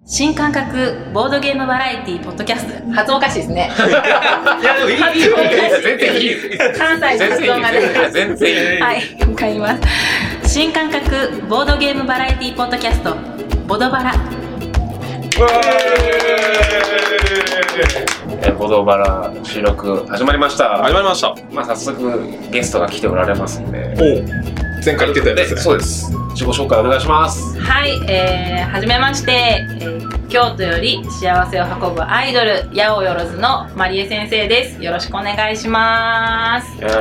新感覚ボードゲームバラエティポッドキャスト。発音おかしいですね。 いやでもいい全然いい関西の発音がね。 全然いい。 はい、わかります。新感覚ボードゲームバラエティポッドキャストボドバラ。 ボドバラ収録始まりました。 始まりました。 まあ早速ゲストが来ておられますんで。 前回言ってたやつですね。 そうです。自己紹介お願いします。 はい、はじめまして、京都より幸せを運ぶアイドル八百万のまりえ先生です。よろしくお願いします。 この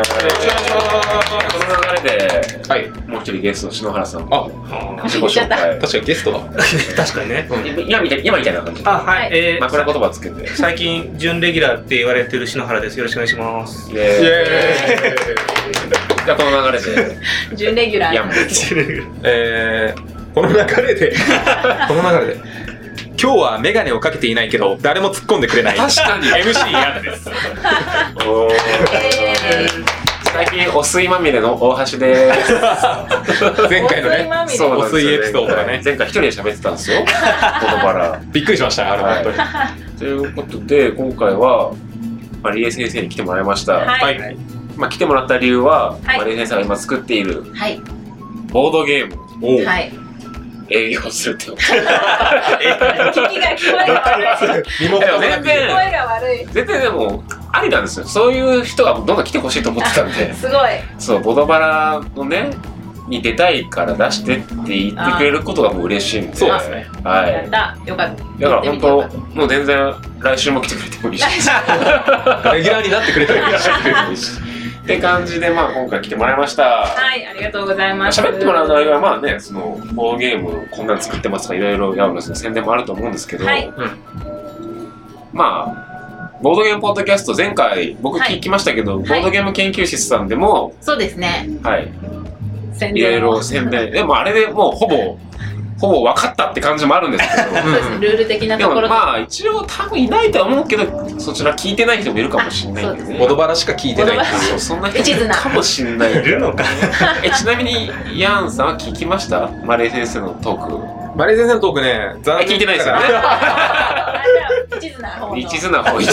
流れで、はい、もう一人ゲストの篠原さん。自己紹介。 確かにゲストだ。確かにね。 今みたいな感じ。 はい。 枕言葉つけて。 最近準レギュラーって言われてる篠原です。よろしくお願いします。 イエーイ。じゃあこの流れで準レギュラー。 この流れで今日はメガネをかけていないけど誰も突っ込んでくれない。 確かに MC ヤンです。 最近お水まみれの大橋です。 前回のね、お水エピソードがね、 前回一人で喋ってたんですよ。このバラ。 びっくりしました。あれ本当に。 ということで今回はまりえ先生に来てもらいました。 はい。 まあ来てもらった理由はまりえ先生が今作っているボードゲームを営業するってこと。 聞こえが悪い。 全然でもありなんですよ。そういう人がどんどん来てほしいと思ってたんで。 すごい。そうボドバラのねに出たいから出してって言ってくれることがもう嬉しいんで。 そうですね。 はい。 やった。よかった。 だから本当もう全然来週も来てくれてもいいし。レギュラーになってくれてもいいし。 って感じでまあ今回来てもらいました。 はい、ありがとうございます。 喋ってもらう内容はまあね、そのボードゲームこんなの作ってますとかいろいろヤウロスの宣伝もあると思うんですけど、まあボードゲームポッドキャスト前回僕聞きましたけど、ボードゲーム研究室さんでもそうですね。 はい。いろいろ宣伝。でもあれでもうほぼ分かったって感じもあるんですけど、 そうですね、ルール的なところ。 でもまあ一応多分いないとは思うけど、そちら聞いてない人もいるかもしれないんでね。 ボドバラしか聞いてない。 そんな人いるかもしれない。いるのか。ちなみにヤンさんは聞きました？マレー先生のトーク。 マレー先生のトークね、 聞いてないですよね。 一途な方。 己に一途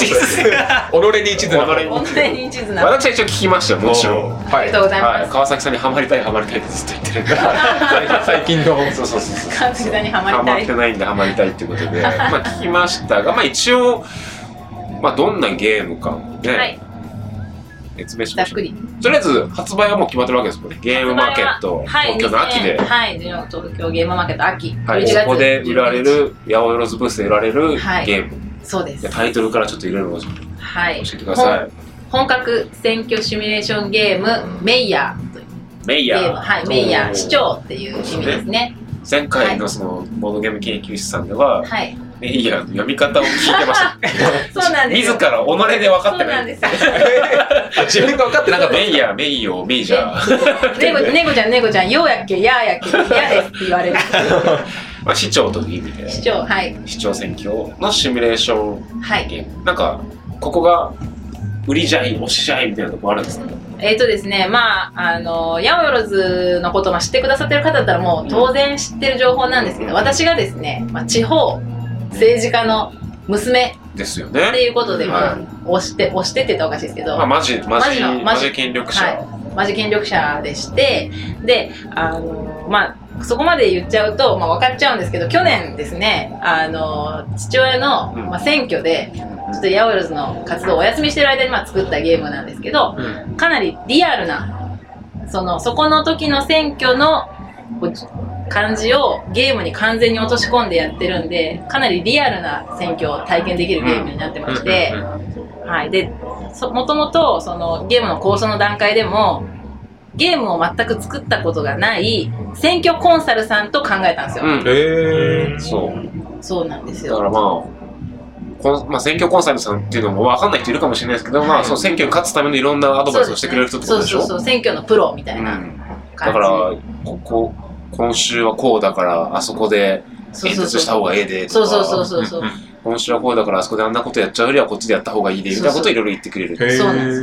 な。私は一応聞きましたよ、もちろん。 ありがとうございます。 川崎さんにハマりたいってずっと言ってるんで。 最近の。 そう。 川崎さんにハマりたい。 ハマってないんでハマりたいってことで、まあ聞きましたが、まあ一応まあどんなゲームかね。説明しましょう。とりあえず発売はもう決まってるわけですもんね。ゲームマーケット、東京の秋で。 はい、東京ゲームマーケット秋。 はい、ここで売られる、八百万ブースで売られるゲーム。 そうです。 タイトルからちょっといろいろ教えてください。 本格選挙シミュレーションゲーム、メイヤーというメイヤー。 はい、メイヤー、市長っていう意味ですね。 前回のそのボードゲーム研究室さんでは、メイヤーの読み方を聞いてました。 そうなんです。 自ら己で分かってない。 自分が分かってなかった。 メイヤー、メイヨー、メイジャー。 猫ちゃん、ようやっけ、やーやっけ、やですって言われる。 まあ市長という意味で。 市長、はい。 市長選挙のシミュレーションゲーム。なんかここが売りじゃい、推しじゃいみたいなとこあるんですか？ ですね、まあ八百万のことを知ってくださってる方だったらもう当然知ってる情報なんですけど、私がですね、地方政治家の娘ですよね。 っていうことで、推してって言ったらおかしいですけど、 マジ権力者、 マジ権力者でして、でまあそこまで言っちゃうと、分かっちゃうんですけど、去年ですね、父親の、選挙でちょっと八百万の活動をお休みしてる間に作ったゲームなんですけど、かなりリアルなそこの時の選挙の感じをゲームに完全に落とし込んでやってるんで、かなりリアルな選挙を体験できるゲームになってまして、はい。でもともとそのゲームの構想の段階でもゲームを全く作ったことがない選挙コンサルさんと考えたんですよ。そうなんですよ。 だから選挙コンサルさんっていうのも分かんない人いるかもしれないですけど、その選挙に勝つためのいろんなアドバイスをしてくれる人ってことでしょ。 そう、選挙のプロみたいな感じ。 だから今週はこうだからあそこで演説した方がええでとか、 そう今週はこうだからあそこであんなことやっちゃうよりはこっちでやった方がいいでみたいなことをいろいろ言ってくれる。 そうなんです。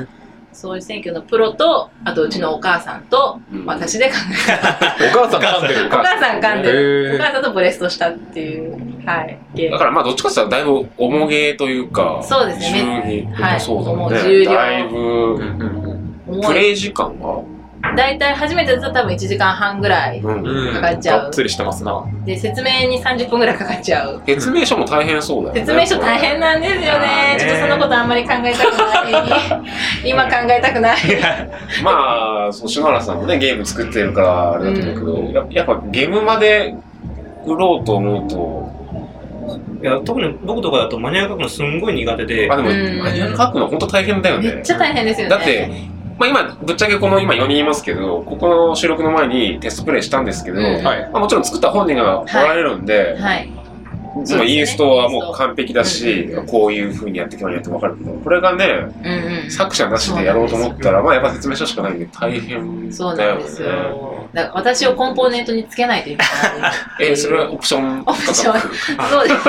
そういう選挙のプロと、あとうちのお母さんと、私で考えた。 お母さん噛んでる。 お母さん噛んでる。お母さんとブレストしたっていう、はい。 だからまあどっちかって言ったらだいぶ重げというか、 そうですね。 はい。そうだもうね。 重量。 だいぶ、プレイ時間は大体初めてだと多分1時間半ぐらいかかっちゃう。 がっつりしてますな。 で、説明に30分ぐらいかかっちゃう。 説明書も大変そうだよね。 説明書大変なんですよね。ちょっとそのことあんまり考えたくない。今考えたくない。 まあ、篠原さんもね、ゲーム作ってるからあれだと思うけど、やっぱゲームまで売ろうと思うと、 いや、特に僕とかだとマニュアル書くのすんごい苦手で。 あ、でもマニュアル書くの本当大変だよね。 めっちゃ大変ですよね。 だって、まあ今、ぶっちゃけ今4人いますけど、ここの収録の前にテストプレイしたんですけど、まあもちろん作った本人がおられるんで、もうインストはもう完璧だし、こういう風にやっていけばいいなって分かるけど、これがね、作者なしでやろうと思ったら、まあやっぱ説明書しかないんで大変だよね。 だから私をコンポーネントにつけないといけない。 それはオプション。 オプション。そうです。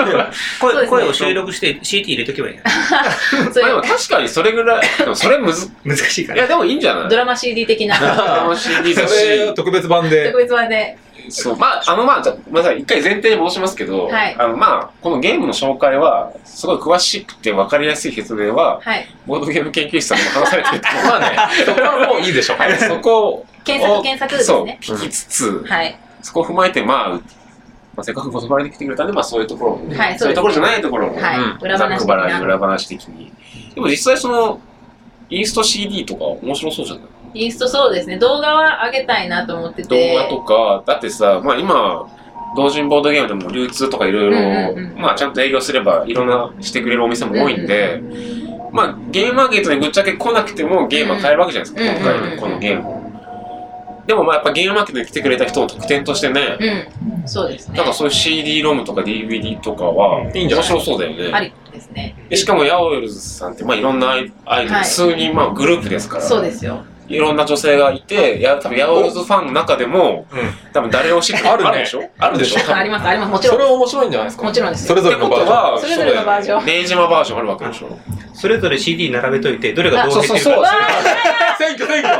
声を収録して CD 入れとけばいいや。 でも確かにそれぐらい、それ難しいから。いやでもいいんじゃない？ ドラマ CD 的な。 ドラマ CD だし。 それ特別版で。 特別版で。 そう、まあ、一回前提に戻しますけど、まあ、このゲームの紹介は、すごい詳しくて分かりやすい説明は、ボードゲーム研究室さんにも話されてると思う。まあね、そこはもういいでしょ。そこを、 検索ですね。 そう、聞きつつ、そこを踏まえて、まあ、せっかく言葉に来てくれたんで、まあそういうところもね、そういうところじゃないところも、ざっくばらに裏話的に。でも実際その、インスト CD とか面白そうじゃない？ インストそうですね。動画は上げたいなと思ってて。 動画とか、だってさ、まあ今、同人ボードゲームでも流通とかいろいろ、まあちゃんと営業すればいろんなしてくれるお店も多いんで、まあゲームマーケットにぶっちゃけ来なくてもゲームは買えるわけじゃないですか、今回のこのゲーム。でもまあやっぱゲームマーケットに来てくれた人の特典としてね、 そうですね。 なんかそういう CD ロムとか DVD とかは面白そうだよね。 ありですね。 しかもヤオヨルズさんってまあいろんなアイドル、数人まあグループですから。 そうですよ。 いろんな女性がいて、多分ヤオヨルズファンの中でも、多分誰を知ってるあるでしょ？あるでしょ？ あります、あります。もちろん。 それは面白いんじゃないですか？ もちろんです。 それぞれのバージョン。 それぞれのバージョン。 明治間バージョンあるわけでしょ？ それぞれ CD 並べといて、どれがどうそうそうそう。 選挙い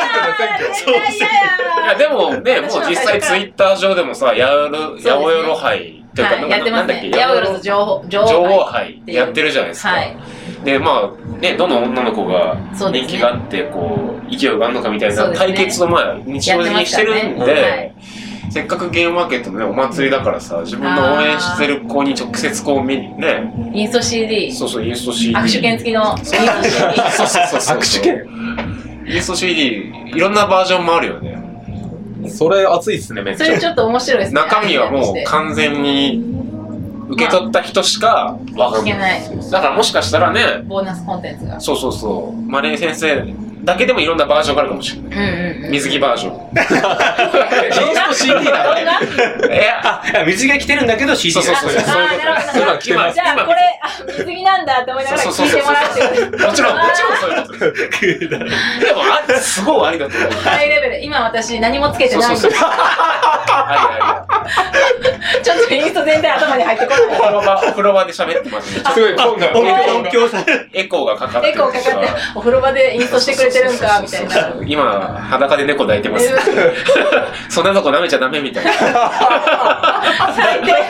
やでもね、もう実際ツイッター上でもさ、ヤオヨロ杯というか、なんだっけ、 ヤオヨルズ情報杯やってるじゃないですか。で、まあね、どの女の子が人気があって、こう、勢いがあるのかみたいな対決の前、日常的にしてるんで、せっかくゲームマーケットのね、お祭りだからさ、自分の応援してる子に直接こうね、 インスト CD。 そうそう、インスト CD。 握手券付きのインスト CD。 そうそうそう。 握手券。 インスト CD、いろんなバージョンもあるよね。 それ熱いっすね、めっちゃ。 それちょっと面白いですね。 中身はもう完全に受け取った人しか分かんない。だからもしかしたらね、 ボーナスコンテンツが。 そうそうそう。マレー先生だけでもいろんなバージョンがあるかもしれない。水着バージョン。 インスト CD なのね。 水着着てるんだけど CD そうそうそう。そういうこと。 じゃあこれ水着なんだって思いながら聞いてもらってもちろんそういうことです。でもすごいありだと思う。 ハイレベル。今私何もつけてないんです。ちょっとインスト全体頭に入ってこない。 お風呂場で喋ってますね。 すごい音響さエコーがかかって。 エコーかかってお風呂場でインストしてくれてるんかみたいな。 今裸で猫抱いてます。そんなとこ舐めちゃダメみたいな。 最低。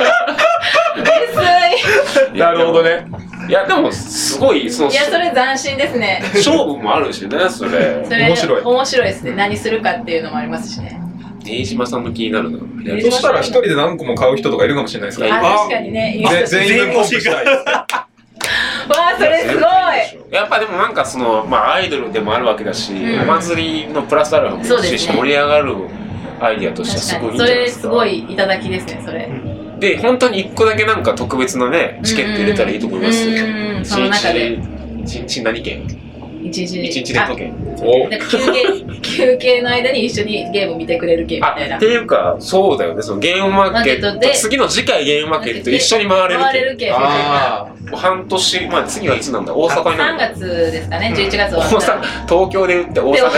なるほどね。 いやでもすごいいやそれ斬新ですね。 勝負もあるしねそれ。 面白い。 面白いですね。何するかっていうのもありますしね。 飯島さんの気になるの。 そしたら一人で何個も買う人とかいるかもしれないですから。 確かにね。 全員分欲しい。わあそれすごい。 やっぱでもなんかそのまあアイドルでもあるわけだし、お祭りのプラスアルファもいるし盛り上がるアイディアとしてはすごいいいんじゃないですか。 それすごいいただきですねそれ。 で本当に一個だけなんか特別なねチケット入れたらいいと思います。 その中で一日何券？一日レント券。 休憩の間に一緒にゲーム見てくれる券みたいな。 っていうかそうだよね。そのゲームマーケット次の次回ゲームマーケット一緒に回れる券。半年まあ次はいつなんだ大阪になる。 3月ですかね。11月は。 東京で打って大阪に。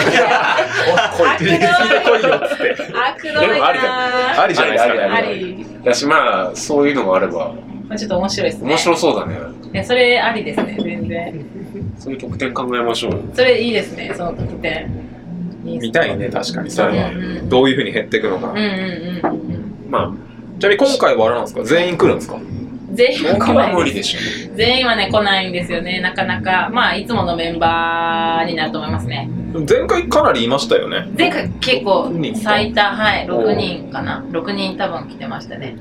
来いよっつって。悪どいな。 ありじゃないですか。 あり。 だしまあそういうのもあれば。 ちょっと面白いですね。 面白そうだね。 いやそれありですね全然。 そういう特典考えましょうよ。 それいいですね、その特典。 見たいね、確かにそれは。どういう風に減っていくのか。 まあちなみに今回はあれなんですか、全員来るんですか？ 全員は来ない。 無理でしょ。 全員はね来ないんですよね、なかなか。まあいつものメンバーになると思いますね。 前回かなりいましたよね。 前回結構最多、はい、6人かな。6人多分来てましたね。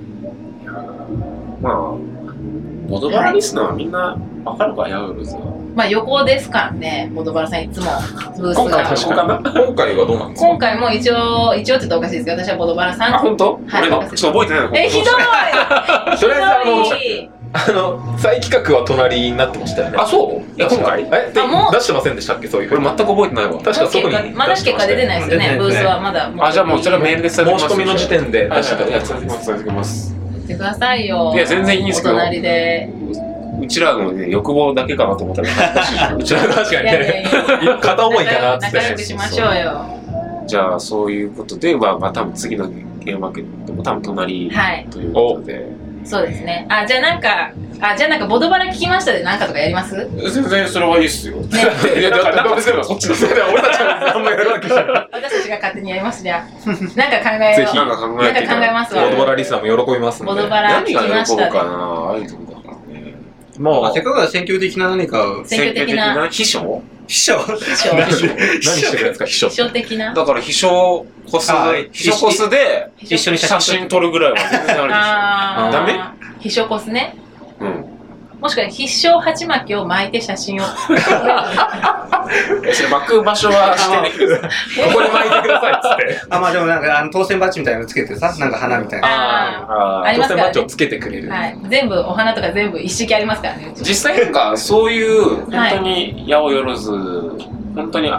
まあボドバラリスナーはみんなわかるか、ヤウルズは。 まあ横ですからね、ボドバラさんいつもブースが。 今回はどうなんですか？ 今回も一応って言ったらおかしいですけど、私はボドバラさん。 あ、本当？ はい、 俺のちょっと覚えてないの。 ひどい。 とりあえず再企画は隣になってましたよね。 あ、そう？いや今回？ 出してませんでしたっけ、そういう。 俺全く覚えてないわ。 確かそこにまだ結果出てないですよね。ブースはまだ。 あ、じゃあもうそれはメールで申し込みの時点で出してやつ続けます。 言ってくださいよ。 いや全然いいんですけど。 お隣で。 うちらのね欲望だけかなと思ったら恥ずかしい。うちら確かにね。片思いかなって。 仲良くしましょうよ。 じゃあそういうことで、まあ多分次のゲームマーケットも多分隣ということで。 そうですね。じゃあなんかボドバラ聞きましたでなんかとかやります？ 全然それはいいっすよ。いやだからどうせそっちのせいで俺たちはあんまやるわけじゃない。 私たちが勝手にやりますじゃあ。なんか考えよう。 ぜひなんか考えますわ。 ボドバラリスナーも喜びますので。 ボドバラ聞きました。 何が喜ぶかな、アイドルだからね。 まあせっかくは選挙的な何か。 選挙的な秘書？ 秘書？ 何してくれるんですか、秘書？ 秘書的な。 だから秘書コスで一緒に写真撮るぐらいは全然あるでしょ。ダメ？ 秘書コスね。 うん。 もしくは必勝鉢巻きを巻いて写真を。それ巻く場所はしてね。 ここに巻いてくださいっつって。 まあでもなんか当選バッジみたいなのつけてさ、なんか花みたいな。 ありますからね。 当選バッジをつけてくれる。 はい。全部お花とか全部一式ありますからね。 実際なんかそういう本当に八百万本当に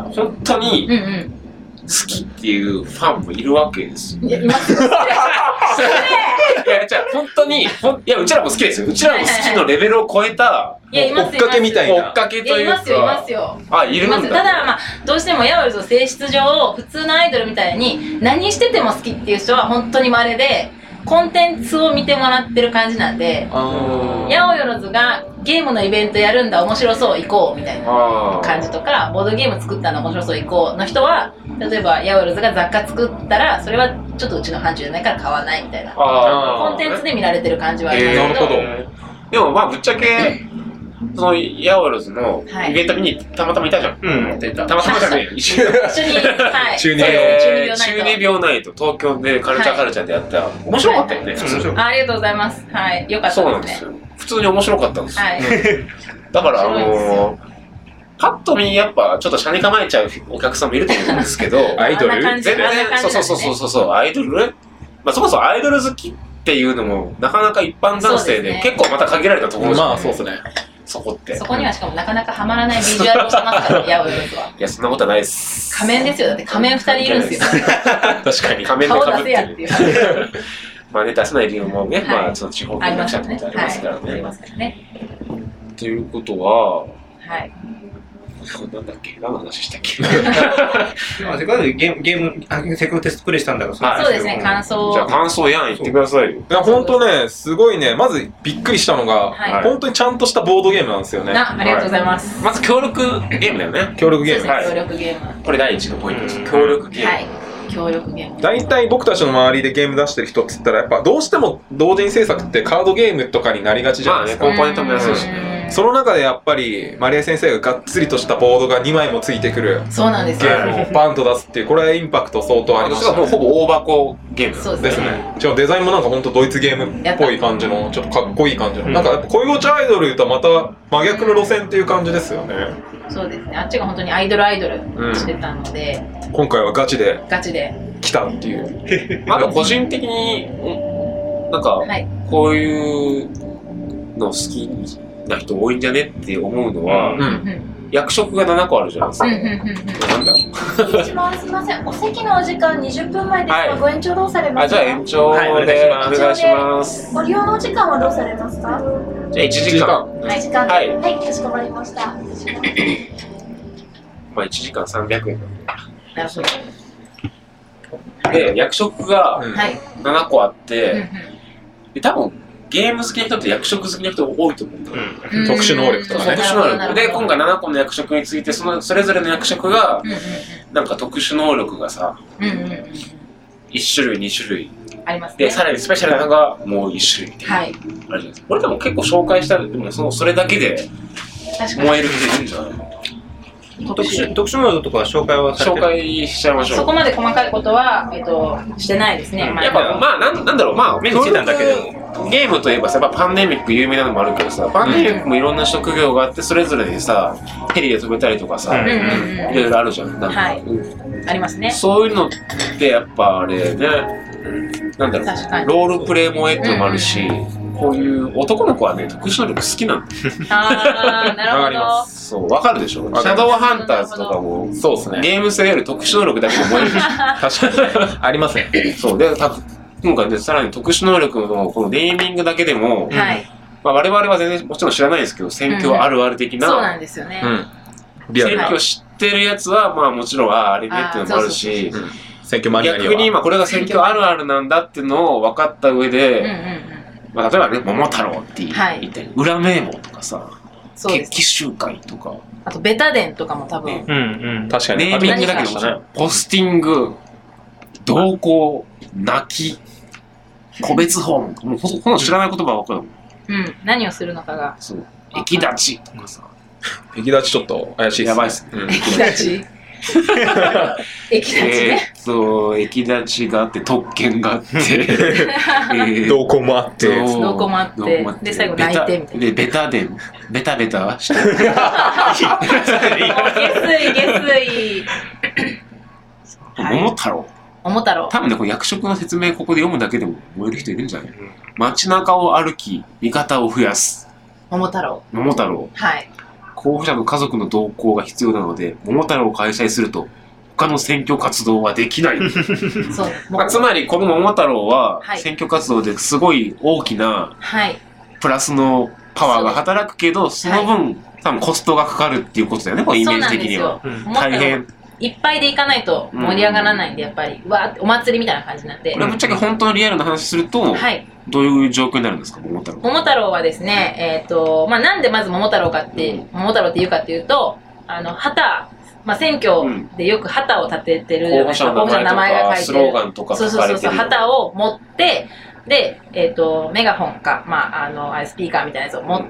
好きっていうファンもいるわけですよ。 いやいますよ。 いやじゃあ本当にうちらも好きですよ。うちらも好きのレベルを超えた追っかけみたいな。 追っかけというか。 いますよ。 あ、いるんだ。 ただまあどうしてもヤオルズ性質上普通のアイドルみたいに何してても好きっていう人は本当に稀で、コンテンツを見てもらってる感じなんで、ヤオヨロズがゲームのイベントやるんだ面白そう行こうみたいな感じとか、ボードゲーム作ったの面白そう行こうの人は、例えばヤオヨロズが雑貨作ったらそれはちょっとうちの範疇じゃないから買わないみたいなコンテンツで見られてる感じはありますけど、 でもまあぶっちゃけそのヤオヨロズのイベント見にたまたまいたじゃん。たまたまじゃねえよ。一緒に中二病ナイト東京でカルチャーでやった。面白かったよね。 ありがとうございます。はい、よかったですね。 そうなんですよ。普通に面白かったんですよ。だからパッと見やっぱちょっと車に構えちゃうお客さんもいると思うんですけど、 アイドル全然そうアイドル、まあそもそもアイドル好きっていうのもなかなか一般男性で結構また限られたところですよね。 まあそうですね。 そこにはしかもなかなかはまらないビジュアルをしてますから、ヤオヨロズは。 いやそんなことはないです。 仮面ですよ。だって仮面2人いるんですよ。 確かに仮面で顔出せやっていう。 まあね、出せない理由もね、まあその地方見学者ってことありますからね。 ありますからね。 ということは、なんだっけ、何の話したっけ。 せっかくゲームせっかくテストプレイしたんだからそうですね、感想。 じゃあ感想やん言ってくださいよ。 いや本当ね、すごいね、まずびっくりしたのが本当にちゃんとしたボードゲームなんですよね。 ありがとうございます。 まず協力ゲームだよね。 協力ゲーム。 協力ゲーム。 これ第一のポイントです。協力ゲーム。 協力ゲーム。 大体僕たちの周りでゲーム出してる人っつったらやっぱどうしても同人制作ってカードゲームとかになりがちじゃないですか。 コンポーネントも安いしね。 その中でやっぱりマリエ先生ががっつりとしたボードが2枚もついてくるそうなんですゲームをバンと出すっていう、これはインパクト相当ありましたね。 もうほぼ大箱ゲームですね。しかもデザインもなんかほんとドイツゲームっぽい感じのちょっとかっこいい感じの、なんかやっぱ恋ごちアイドルとはまた真逆の路線っていう感じですよね。 そうですね。あっちが本当にアイドルしてたので、 今回はガチで来たっていう。 あと個人的になんかこういうの好きな人多いんじゃねって思うのは、役職が7個あるじゃないですか。なんだろう。 すみません。お席のお時間20分前ですが、ご延長どうされますか？ じゃあ延長でお願いします。 ご利用のお時間はどうされますか？ じゃあ1時間。 1時間で。はい、かしこまりました。 まあ1時間300円なるほど。 で役職が7個あって、で多分ゲーム好きな人って役職好きな人多いと思うんだよ。 特殊能力とかね。 特殊能力で今回7個の役職についてそれぞれの役職がなんか特殊能力がさ、1種類2種類ありますね。 でさらにスペシャルなのがもう1種類みたいな、あるじゃないですか。これでも結構紹介したらでもそれだけで燃える人いるんじゃないの？ 特殊能力とか紹介はされてる？ 紹介しちゃいましょう。 そこまで細かいことは、してないですね。 やっぱまあなんだろう、まあ目についたんだけでもゲームといえばさ、パンデミック有名なのもあるけどさ、パンデミックもいろんな職業があってそれぞれでさヘリで飛べたりとかさ、いろいろあるじゃん。なんか、 はい、ありますね。 そういうのってやっぱあれね、なんだろう、ロールプレイ萌えってのもあるし、こういう男の子はね特殊能力好きなんだ。 ああ、なるほど。 そう、わかるでしょ。シャドウハンターズとかもそうですね。 ゲーム性より特殊能力だけで燃える。 確かにありますね。 そうで、今回ねさらに特殊能力のこのネーミングだけでも、まあ我々は全然もちろん知らないですけど、選挙あるある的な、 そうなんですよね。 選挙知ってるやつはまあもちろんあれねっていうのもあるし、 選挙マニアには逆に今これが選挙あるあるなんだっていうのを分かった上で、まあ例えばね桃太郎って言って裏名簿とかさ、決起集会とか、 あとベタ伝とかも多分、 確かにネーミングだけでもポスティング、同行、泣き、個別訪問、もうほとんど知らない言葉ばっかりだもん。 何をするのかが。 そう。駅立ちとかさ。 駅立ちちょっと怪しいですね。 やばいっすね。 駅立ち駅立ちね。 駅立ちがあって、特権があって、 どこもあって、 どこもあって、で、最後泣いてみたいな。 で、ベタで、ベタベタして。 下水。 桃太郎。 桃太郎。 多分ね、この役職の説明ここで読むだけでも燃える人いるんじゃない？街中を歩き、味方を増やす。 桃太郎。 桃太郎。 はい。 候補者の家族の同行が必要なので、桃太郎を開催すると、他の選挙活動はできない。 そうまあ、つまり、この桃太郎は、選挙活動ですごい大きな、プラスのパワーが働くけど、その分、多分コストがかかるっていうことだよね、このイメージ的には。大変。 いっぱいで行かないと盛り上がらないんで、やっぱり、わーってお祭りみたいな感じになって。 これぶっちゃけ本当のリアルな話すると、どういう状況になるんですか、桃太郎。 桃太郎はですね、まあ、なんでまず桃太郎かって、桃太郎って言うかっていうと、旗、まあ、選挙でよく旗を立ててるじゃないですか。候補者の名前が書いてる。 スローガンとか書かれてる。 旗を持って、で、メガホンか、まあ、スピーカーみたいなやつを持って、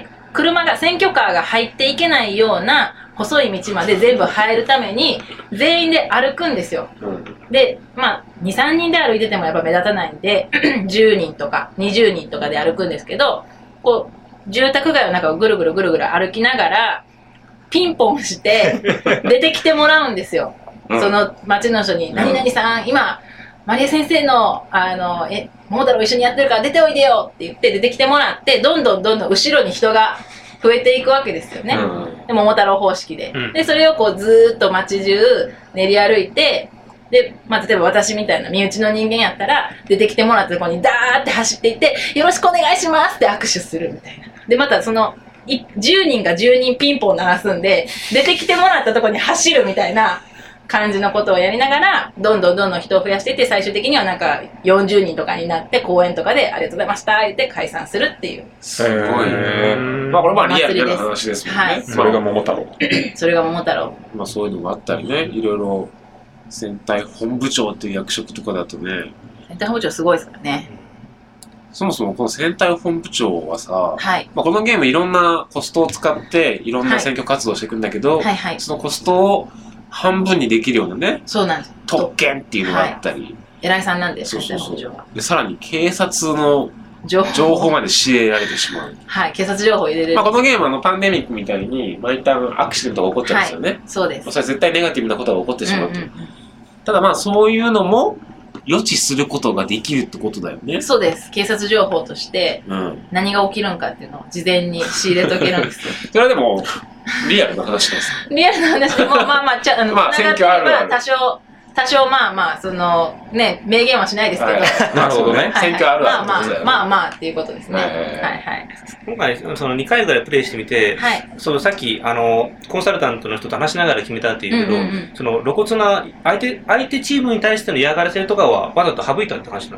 車が、選挙カーが入っていけないような細い道まで全部入るために、全員で歩くんですよ。で、まあ、2、3人で歩いててもやっぱ目立たないんで、10人とか20人とかで歩くんですけど、こう、住宅街の中をぐるぐるぐるぐる歩きながら、ピンポンして出てきてもらうんですよ。その町の人に、何々さん、今、マリエ先生の、桃太郎一緒にやってるから出ておいでよって言って出てきてもらって、どんどん後ろに人が増えていくわけですよね。で、桃太郎方式で。で、それをこうずーっと街中練り歩いて、で、まあ、例えば私みたいな身内の人間やったら、出てきてもらったところにダーって走っていって、よろしくお願いしますって握手するみたいな。で、またその、10人が10人ピンポン鳴らすんで、出てきてもらったところに走るみたいな感じのことをやりながら、どんどん人を増やしていって、最終的にはなんか40人とかになって、公園とかでありがとうございました言って解散するっていう。 すごいね。まあこれはリアルな話ですもんね。 それが桃太郎。 それが桃太郎。 まあそういうのもあったりね、いろいろ選対本部長っていう役職とかだとね。 選対本部長すごいですからね。 そもそもこの選対本部長はさ、まあこのゲームいろんなコストを使っていろんな選挙活動をしていくんだけど、そのコストを半分にできるようなね、 そうなんです。 特権っていうのがあったり、 偉いさんなんです。 でさらに警察の情報まで仕入れられてしまう。 はい、警察情報入れる。 まあこのゲームはパンデミックみたいに毎ターンアクシデントが起こっちゃうんですよね。 そうです。 それは絶対ネガティブなことが起こってしまうと。ただまあそういうのも予知することができるってことだよね。 そうです。警察情報として何が起きるんかっていうのを事前に仕入れとけるんですよ。 それはでもリアルな話です。 リアルな話でもまあ選挙あるある。 多少まあそのね明言はしないですけど、 なるほどね。選挙あるある。 まあっていうことですね。はいはい。 今回その2回ぐらいプレイしてみて、そのさっきコンサルタントの人と話しながら決めたっていうけど、その露骨な相手チームに対しての嫌がらせとかはわざと省いたって話なのかな。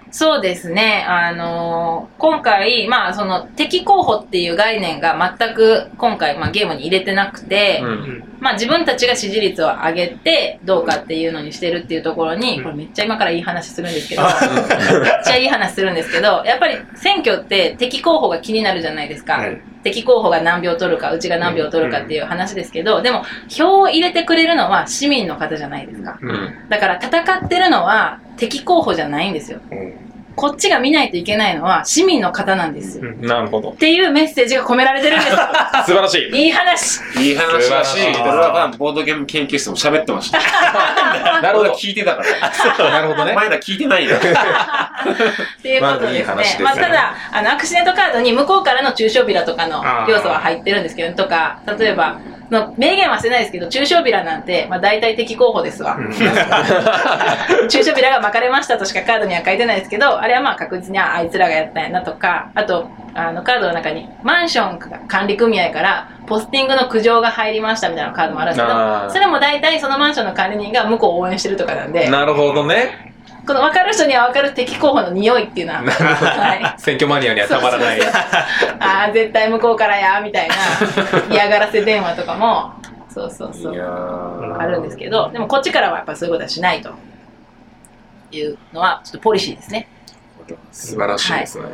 そうですね。今回、まあ、その敵候補っていう概念が全く今回、まあ、ゲームに入れてなくて、まあ、自分たちが支持率を上げてどうかっていうのにしてるっていうところに、これめっちゃ今からいい話するんですけど、めっちゃいい話するんですけど、やっぱり選挙って敵候補が気になるじゃないですか。敵候補が何票取るか、うちが何票取るかっていう話ですけど、でも票を入れてくれるのは市民の方じゃないですか。だから戦ってるのは敵候補じゃないんですよ。こっちが見ないといけないのは市民の方なんですよ。 なるほど。 っていうメッセージが込められてるんです。素晴らしい。 いい話。 いい話だし、俺はボードゲーム研究室も喋ってました。なるほど、聞いてたから。 なるほどね。 前ら聞いてないよ。 っていうことですね。まあただアクシデントカードに向こうからの中小ビラとかの要素は入ってるんですけど、とか例えば。名言はしてないですけど、中小ビラなんて、まあ大体敵候補ですわ。中小ビラが巻かれましたとしかカードには書いてないですけど、あれはまあ確実にあいつらがやったんやなとか、あと、カードの中にマンション管理組合からポスティングの苦情が入りましたみたいなカードもあるんですけど、それも大体そのマンションの管理人が向こうを応援してるとかなんで。 なるほどね。この分かる人には分かる敵候補の匂いっていうのは、 はい、選挙マニアにはたまらない。 ああ絶対向こうからやみたいな嫌がらせ電話とかもそうあるんですけど、でもこっちからはやっぱそういうことはしないというのはちょっとポリシーですね。 素晴らしいですね。はい、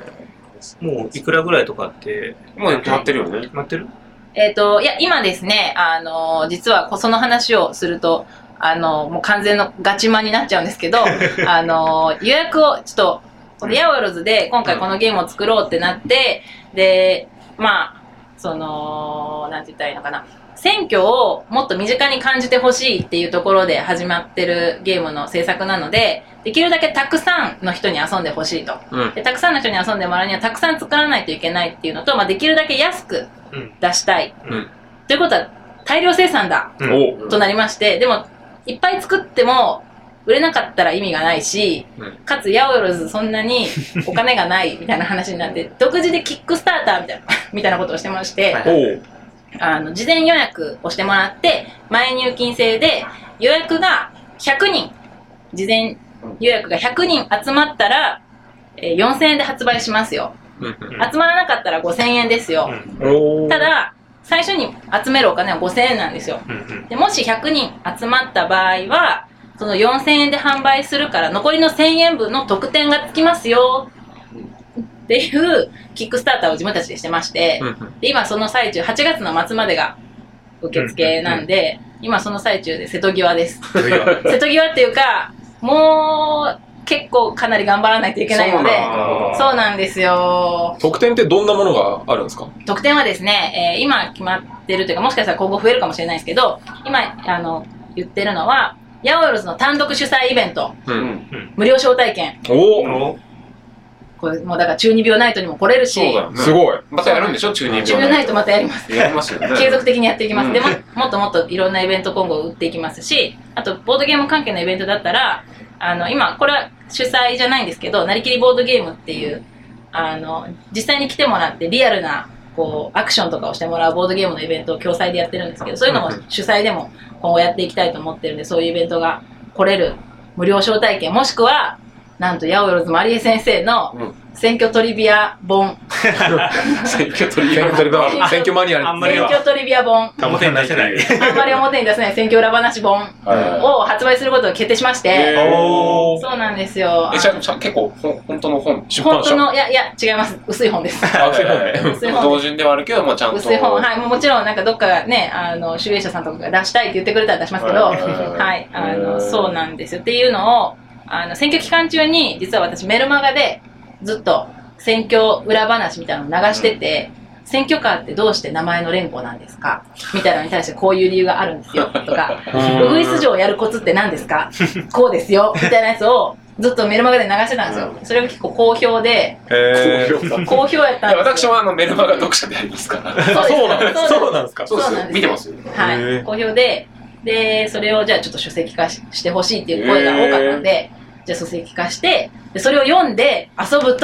もういくらぐらいとかってもう決まってるよね。 決まってる？ いや今ですね実はその話をすると。もう完全のガチマンになっちゃうんですけど予約をちょっとヤオロズで今回このゲームを作ろうってなって、でまあなんて言ったらいいのかな、選挙をもっと身近に感じてほしいっていうところで始まってるゲームの制作なので、できるだけたくさんの人に遊んでほしいと、でたくさんの人に遊んでもらうにはたくさん作らないといけないっていうのと、まあ、できるだけ安く出したい、ということは大量生産だ、となりまして、でもいっぱい作っても売れなかったら意味がないし、かつヤオロズそんなにお金がないみたいな話になって独自でキックスターターみたいなことをしてまして、事前予約をしてもらって前入金制で予約が100人事前予約が100人集まったら4000円で発売しますよ。集まらなかったら5000円ですよ。ただ最初に集めるお金は5000円なんですよ。でもし100人集まった場合はその4000円で販売するから残りの1000円分の特典がつきますよっていうキックスターターを自分たちでしてまして、で今その最中8月の末までが受付なんで、今その最中で瀬戸際です。瀬戸際っていうかもう結構かなり頑張らないといけないので、そうなんですよ。 特典ってどんなものがあるんですか？ 特典はですね、今決まってるというか、もしかしたら今後増えるかもしれないですけど、今言ってるのはヤオロズの単独主催イベント、無料招待券。これもうだから中二病ナイトにも来れるし、 すごい。 またやるんでしょ？中二病ナイトまたやります。 やりますよね。 継続的にやっていきます。でももっともっといろんなイベント今後打っていきますし、あとボードゲーム関係のイベントだったら今これは主催じゃないんですけど、なりきりボードゲームっていう実際に来てもらってリアルなこうアクションとかをしてもらうボードゲームのイベントを共催でやってるんですけど、そういうのも主催でも今後やっていきたいと思ってるんで、そういうイベントが来れる無料招待券、もしくはなんとヤオロズマリエ先生の選挙トリビア本選挙トリビア選挙マニアに選挙トリビア本表に出せないあんまり表に出せない選挙裏話本を発売することが決定しまして、そうなんですよ。 結構本当の本、 出版社？いや違います、薄い本です。 薄い本同人ではあるけど、ちゃんと薄い本、はい、もちろんなんかどっかがね集英社さんとかが出したいって言ってくれたら出しますけど、はいそうなんですよ。っていうのを選挙期間中に実は私メルマガでずっと選挙裏話みたいなのを流してて、選挙カーってどうして名前の連呼なんですかみたいなのに対してこういう理由があるんですよとかウグイス城をやるコツって何ですかこうですよみたいなやつをずっとメルマガで流してたんですよ。それが結構好評で、好評やったんですよ。 私もメルマガ読者でありますから。 そうなんですか。 そうです。見てますよ。 はい、好評でそれをじゃあちょっと書籍化してほしいっていう声が多かったので、じゃあ書籍化して、でそれを読んで遊ぶと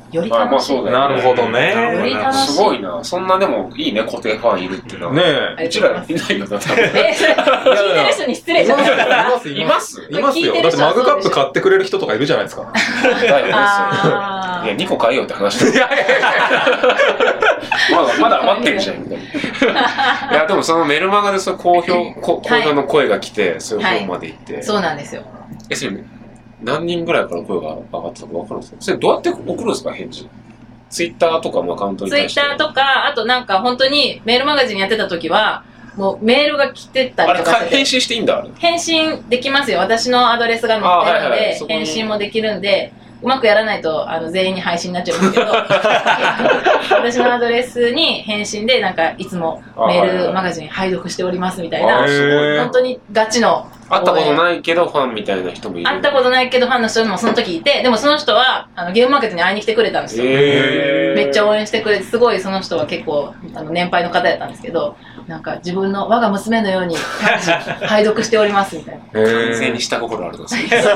より楽しい。 なるほどね。 より楽しい。 すごいな。そんなでもいいね、固定ファンいるっていうのは。 ねえ。うちらいないよな、多分。 聞いてる人に失礼じゃないですか。 いますよ。だってマグカップ買ってくれる人とかいるじゃないですか。 だよね、いや、2個買えよって話だ。まだ余ってるじゃん、みたいな。いや、でもそのメルマガでそう好評の声が来て、そういう方まで行って。 そうなんですよ。 それ何人ぐらいから声が上がったか分かるんですか？それどうやって送るんですか、返事。ツイッターとかのアカウントに対して。 ツイッターとか、あとなんか本当にメールマガジンやってた時は、もうメールが来てたりとか。 あれ、返信していいんだ。 返信できますよ。私のアドレスが載ってるので、返信もできるんで、うまくやらないと全員に配信になっちゃうんですけど、私のアドレスに返信でなんかいつもメールマガジン拝読しておりますみたいな、本当にガチの会ったことないけどファンみたいな人もいる。 会ったことないけどファンの人もその時いて、でもその人はゲームマーケットに会いに来てくれたんですよ。めっちゃ応援してくれて、すごいその人は結構年配の方やったんですけど、なんか自分の我が娘のように拝読しておりますみたいな。 完全に下心あるの。 ひどい、そんな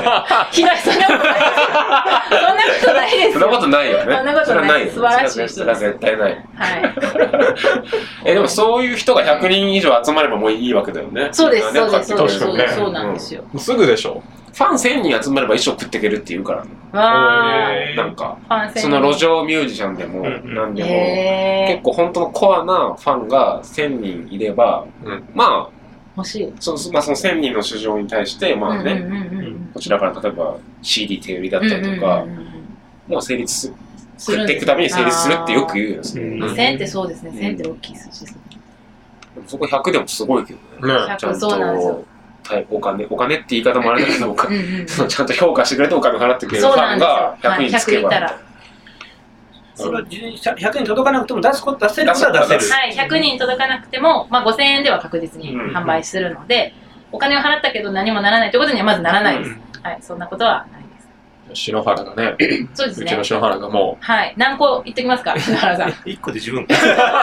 ことないです。 そんなことないよね。 そんなことない。素晴らしい人。 それは絶対ない。 はい。 でもそういう人が100人以上集まればもういいわけだよね。 そうです、そうです、そうです。 そうなんですよ。 すぐでしょ。 ファン1000人集まれば一生食っていけるって言うからね。なんかその路上ミュージシャンでも何でも結構本当のコアなファンが1000人いれば、まあ欲しい。 その1000人の市場に対してまあね、こちらから例えば CD 手売りだったりとか、もう成立食っていくために成立するってよく言うよね。 1000ってそうですね。1000って大きい数字ですね。 そこ100でもすごいけどね。 100そうなんですよ。 お金って言い方もあれだけど、ちゃんと評価してくれてお金払ってくれるファンが100人つけば。 それは100人届かなくても出せることは出せる。 はい、100人届かなくても、まあ5000円では確実に販売するので、お金を払ったけど何もならないということにはまずならないです。はい、そんなことはないです。 篠原がね、 そうですね。 うちの篠原がもう。はい、何個言ってきますか、篠原さん。 1個で十分。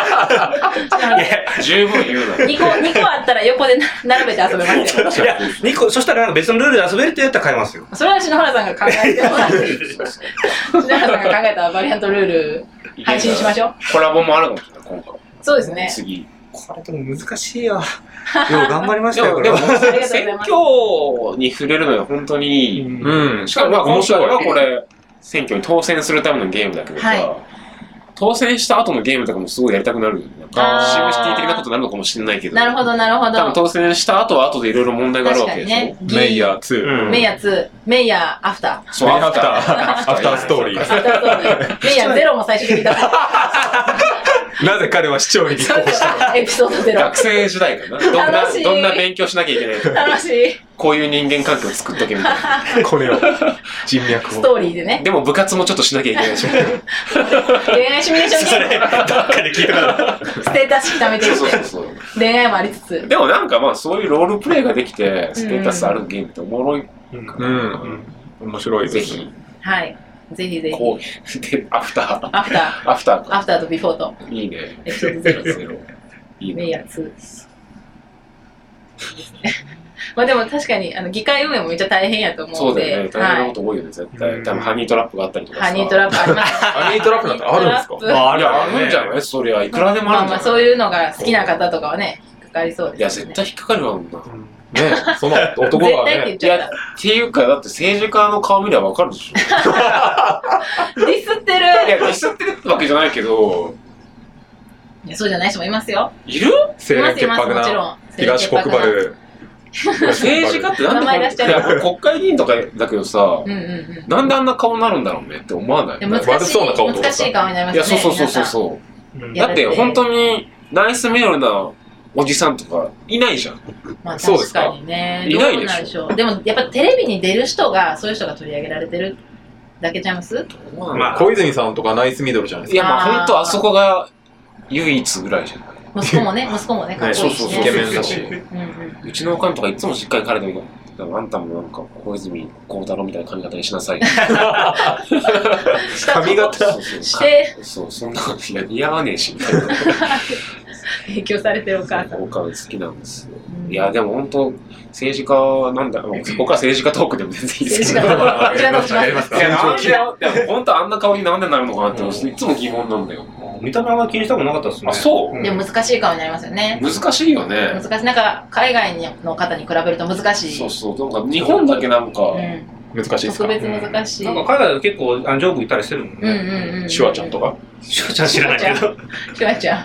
十分言うな。 2個あったら横で並べて遊べますよ。 いや、2個、そしたら別のルールで遊べるって言ったら買いますよ。 それは篠原さんが考えてもらって、篠原さんが考えたバリアントルール配信しましょう。 コラボもあるかもしれない、今回。 そうですね。 次。 これでも難しいよ。よう頑張りましたよ。 でも選挙に触れるのは本当に、しかもまあ面白いのはこれ選挙に当選するためのゲームだけどさ、当選した後のゲームとかもすごいやりたくなるよね。シムシティ的なことになるのかもしれないけど。 なるほどなるほど。 多分当選した後は後でいろいろ問題があるわけでしょ。 メイヤー2。 メイヤー2。メイヤーアフター。 そう、アフターストーリー。 メイヤー0も最終的にだった。 なぜ彼は市長に立候補したの？ エピソード0。 学生時代かな。どんな勉強しなきゃいけない。 楽しい。 こういう人間関係を作っとけみたいな。 これを。人脈を。 ストーリーでね。 でも部活もちょっとしなきゃいけないし。 恋愛シミュレーションゲーム。 どっかで聞いたから。 ステータス貯めていって。恋愛もありつつ。 でもなんかまあそういうロールプレイができて、ステータスあるゲームっておもろい。 面白いぜひ。 はい。ぜひぜひ。 こうでアフターとビフォーと。 いいね。 エピソード0。 いいね。 メイヤー2。ですね。まあでも確かに議会運営もめっちゃ大変やと思うので。 そうだよね。大変なこと多いよね、絶対。多分ハニートラップがあったりとかさ。 ハニートラップあります。 ハニートラップなんてあるんですか？ あるんじゃない？そりゃいくらでもあるんじゃない？ そういうのが好きな方とかはね、引っかかりそうですね。いや、絶対引っかかるわ、女。 ねその男がね。 いや、っていうか、だって政治家の顔見ればわかるでしょ。 ディスってる。 いや、ディスってるってわけじゃないけど。 いや、そうじゃない人もいますよ。 いる？ 清廉潔白な東国原。 政治家ってなんで国会議員とかだけどさ、なんであんな顔になるんだろうねって思わない？ 悪そうな顔とか。 難しい顔になりますね。 いや、そう。だって本当にナイスメールなおじさんとかいないじゃん。 まあ確かにね。 いないでしょ。 でもやっぱテレビに出る人がそういう人が取り上げられてるだけちゃいます？ まあ小泉さんとかナイスミドルじゃないですか。 いや、まあ本当あそこが唯一ぐらいじゃない。 息子もね、かっこいいしね。 イケメンだし。うちのおかんとかいつもしっかり彼のあんたもなんか小泉孝太郎みたいな髪型にしなさい。 髪型して、 そうそんなの似合わねえしみたいな。 影響されてるお母さん。 お母さん好きなんですよ。いやでも本当政治家なんだ。僕は政治家トークでも全然いいですけど。 やりますか。 いやなんで本当あんな顔になんでなるのかなっていつも疑問なんだよ。 見た目は気にしたことなかったですね。 あ、そう。 でも難しい顔になりますよね。 難しいよね。 難しい。なんか海外の方に比べると難しい。 そうそう。なんか日本だけなんか難しいですか。 特別難しい。 なんか海外で結構ジョーク言ったりしてるもんね。 シュワちゃんとか。 シュワちゃん知らないけど。 シュワちゃん。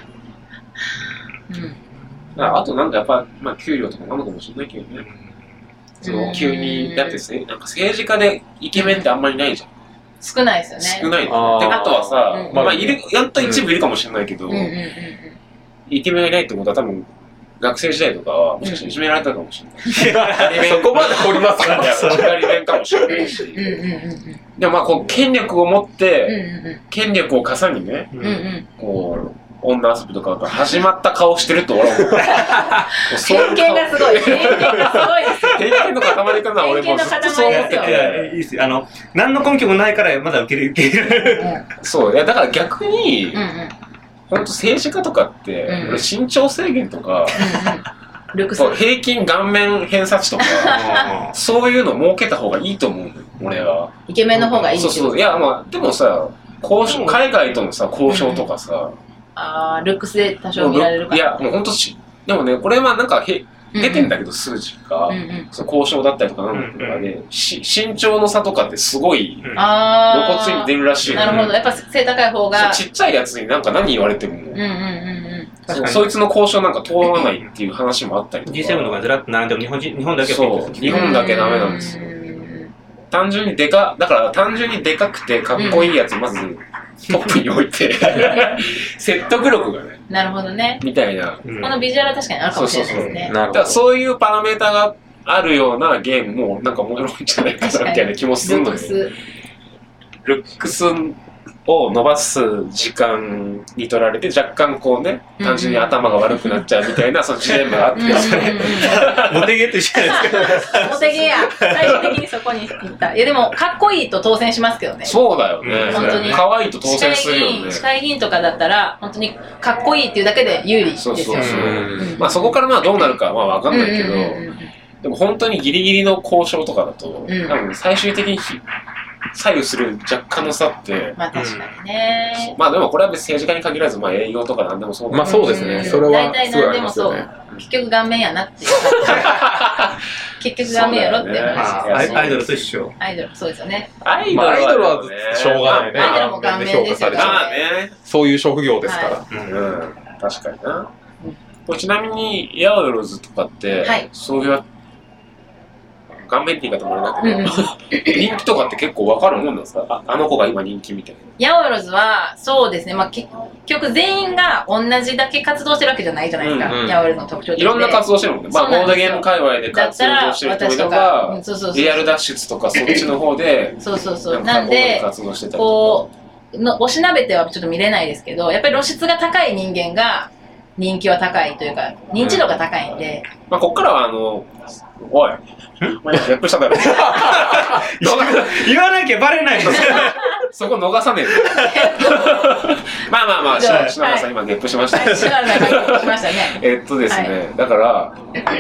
あとなんかやっぱ給料とかなのかもしれないけどね。その急にだってなんか政治家でイケメンってあんまりないじゃん。 少ないですよね。 少ない。であとはさ、いるやっと一部いるかもしれないけど、イケメンがいないってことは多分学生時代とかはもしかしていじめられたかもしれない。 そこまで掘りますか。 左弁かもしれないし。でもこう権力を持って権力を傘にね、こう。女遊びとか始まった顔してると俺は思う。 偏見がすごい。偏見がすごいですよ。 偏見の塊かな、俺もずっとそう思ってて。 いいっすよ。何の根拠もないからまだ受ける。 そう、いやだから逆に、本当政治家とかって、俺身長制限とか、平均顔面偏差値とか、そういうの設けた方がいいと思うのよ、俺は。 イケメンの方がいい。 そうそう。いやでもさ、海外とのさ交渉とかさ。 ルックスで多少見られるから。 いやもう本当でもねこれはなんか出てんだけど数字が交渉だったりとかなんだとかで身長の差とかってすごい露骨に出るらしい。 なるほど。やっぱ背高い方がちっちゃいやつになんか何言われてもそいつの交渉なんか通らないっていう話もあったりとか。 G7 とかずらっと並んでも日本だけそう日本だけダメなんですよ。単純にだから単純にでかくてかっこいいやつまずトップに置いて説得力がね。 なるほどね。 みたいな。 このビジュアルは確かにあるかもしれないですね。 だからそういうパラメーターがあるようなゲームもなんか面白いんじゃないかなみたいな気もするので。ルックスを伸ばす時間に取られて若干こうね単純に頭が悪くなっちゃうみたいなそのジレンマがあってモテゲーって一緒じゃないですか。 モテゲーや最終的にそこに行った。いやでもかっこいいと当選しますけどね。 そうだよね。 本当に可愛いと当選するよね。 市会議員とかだったら本当にかっこいいっていうだけで有利ですよね。 まあそこからどうなるかは分かんないけどでも本当にギリギリの交渉とかだと多分最終的に左右する若干の差ってまあ確かにね。 まあでもこれは別に政治家に限らず営業とか何でもそうまあそうですね。それは大体何でもそう。結局顔面やなっていう。結局顔面やろっていう話。 アイドルと一緒。 アイドルそうですよね。 アイドルはしょうがないね。 アイドルも顔面ですよね。 そういう職業ですから。 確かにな。ちなみにヤオヨロズとかってそういう顔面って言い方もあれだけど、人気とかって結構分かるもんなんですか？あの子が今人気みたいな。 ヤオヨロズはそうですね、結局全員が同じだけ活動してるわけじゃないじゃないですか、ヤオヨロズの特徴として。 いろんな活動してるもんね。ボードゲーム界隈で活動してる人もいれば、リアル脱出とかそっちの方でなんでこうおしなべてはちょっと見れないですけど、やっぱり露出が高い人間が人気は高いというか認知度が高いんで、 こっからはおいお前ギャップしただろ言わなきゃバレないんですよそこ逃さねえまあ篠原さん今ゲップしましたね。 篠原さんゲップしましたね。 ですね、だから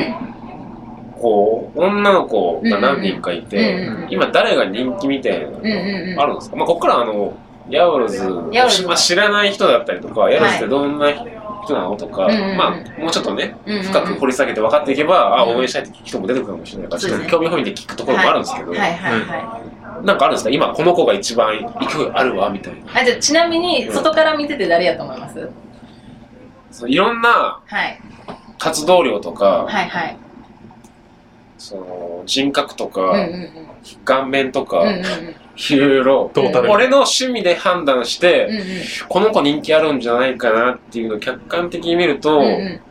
こう女の子が何人かいて今誰が人気みたいなのあるんですか？こっからヤオロズ知らない人だったりとか、ヤオロズってどんな人なのとか、もうちょっとね深く掘り下げて分かっていけば応援したいって人も出てくるかもしれないから、ちょっと興味本位で聞くところもあるんですけど、なんかあるんですか？今この子が一番勢いあるわみたいな。 じゃあちなみに外から見てて誰やと思います？ いろんな活動量とか、その人格とか顔面とかいろいろ俺の趣味で判断してこの子人気あるんじゃないかなっていうのを客観的に見ると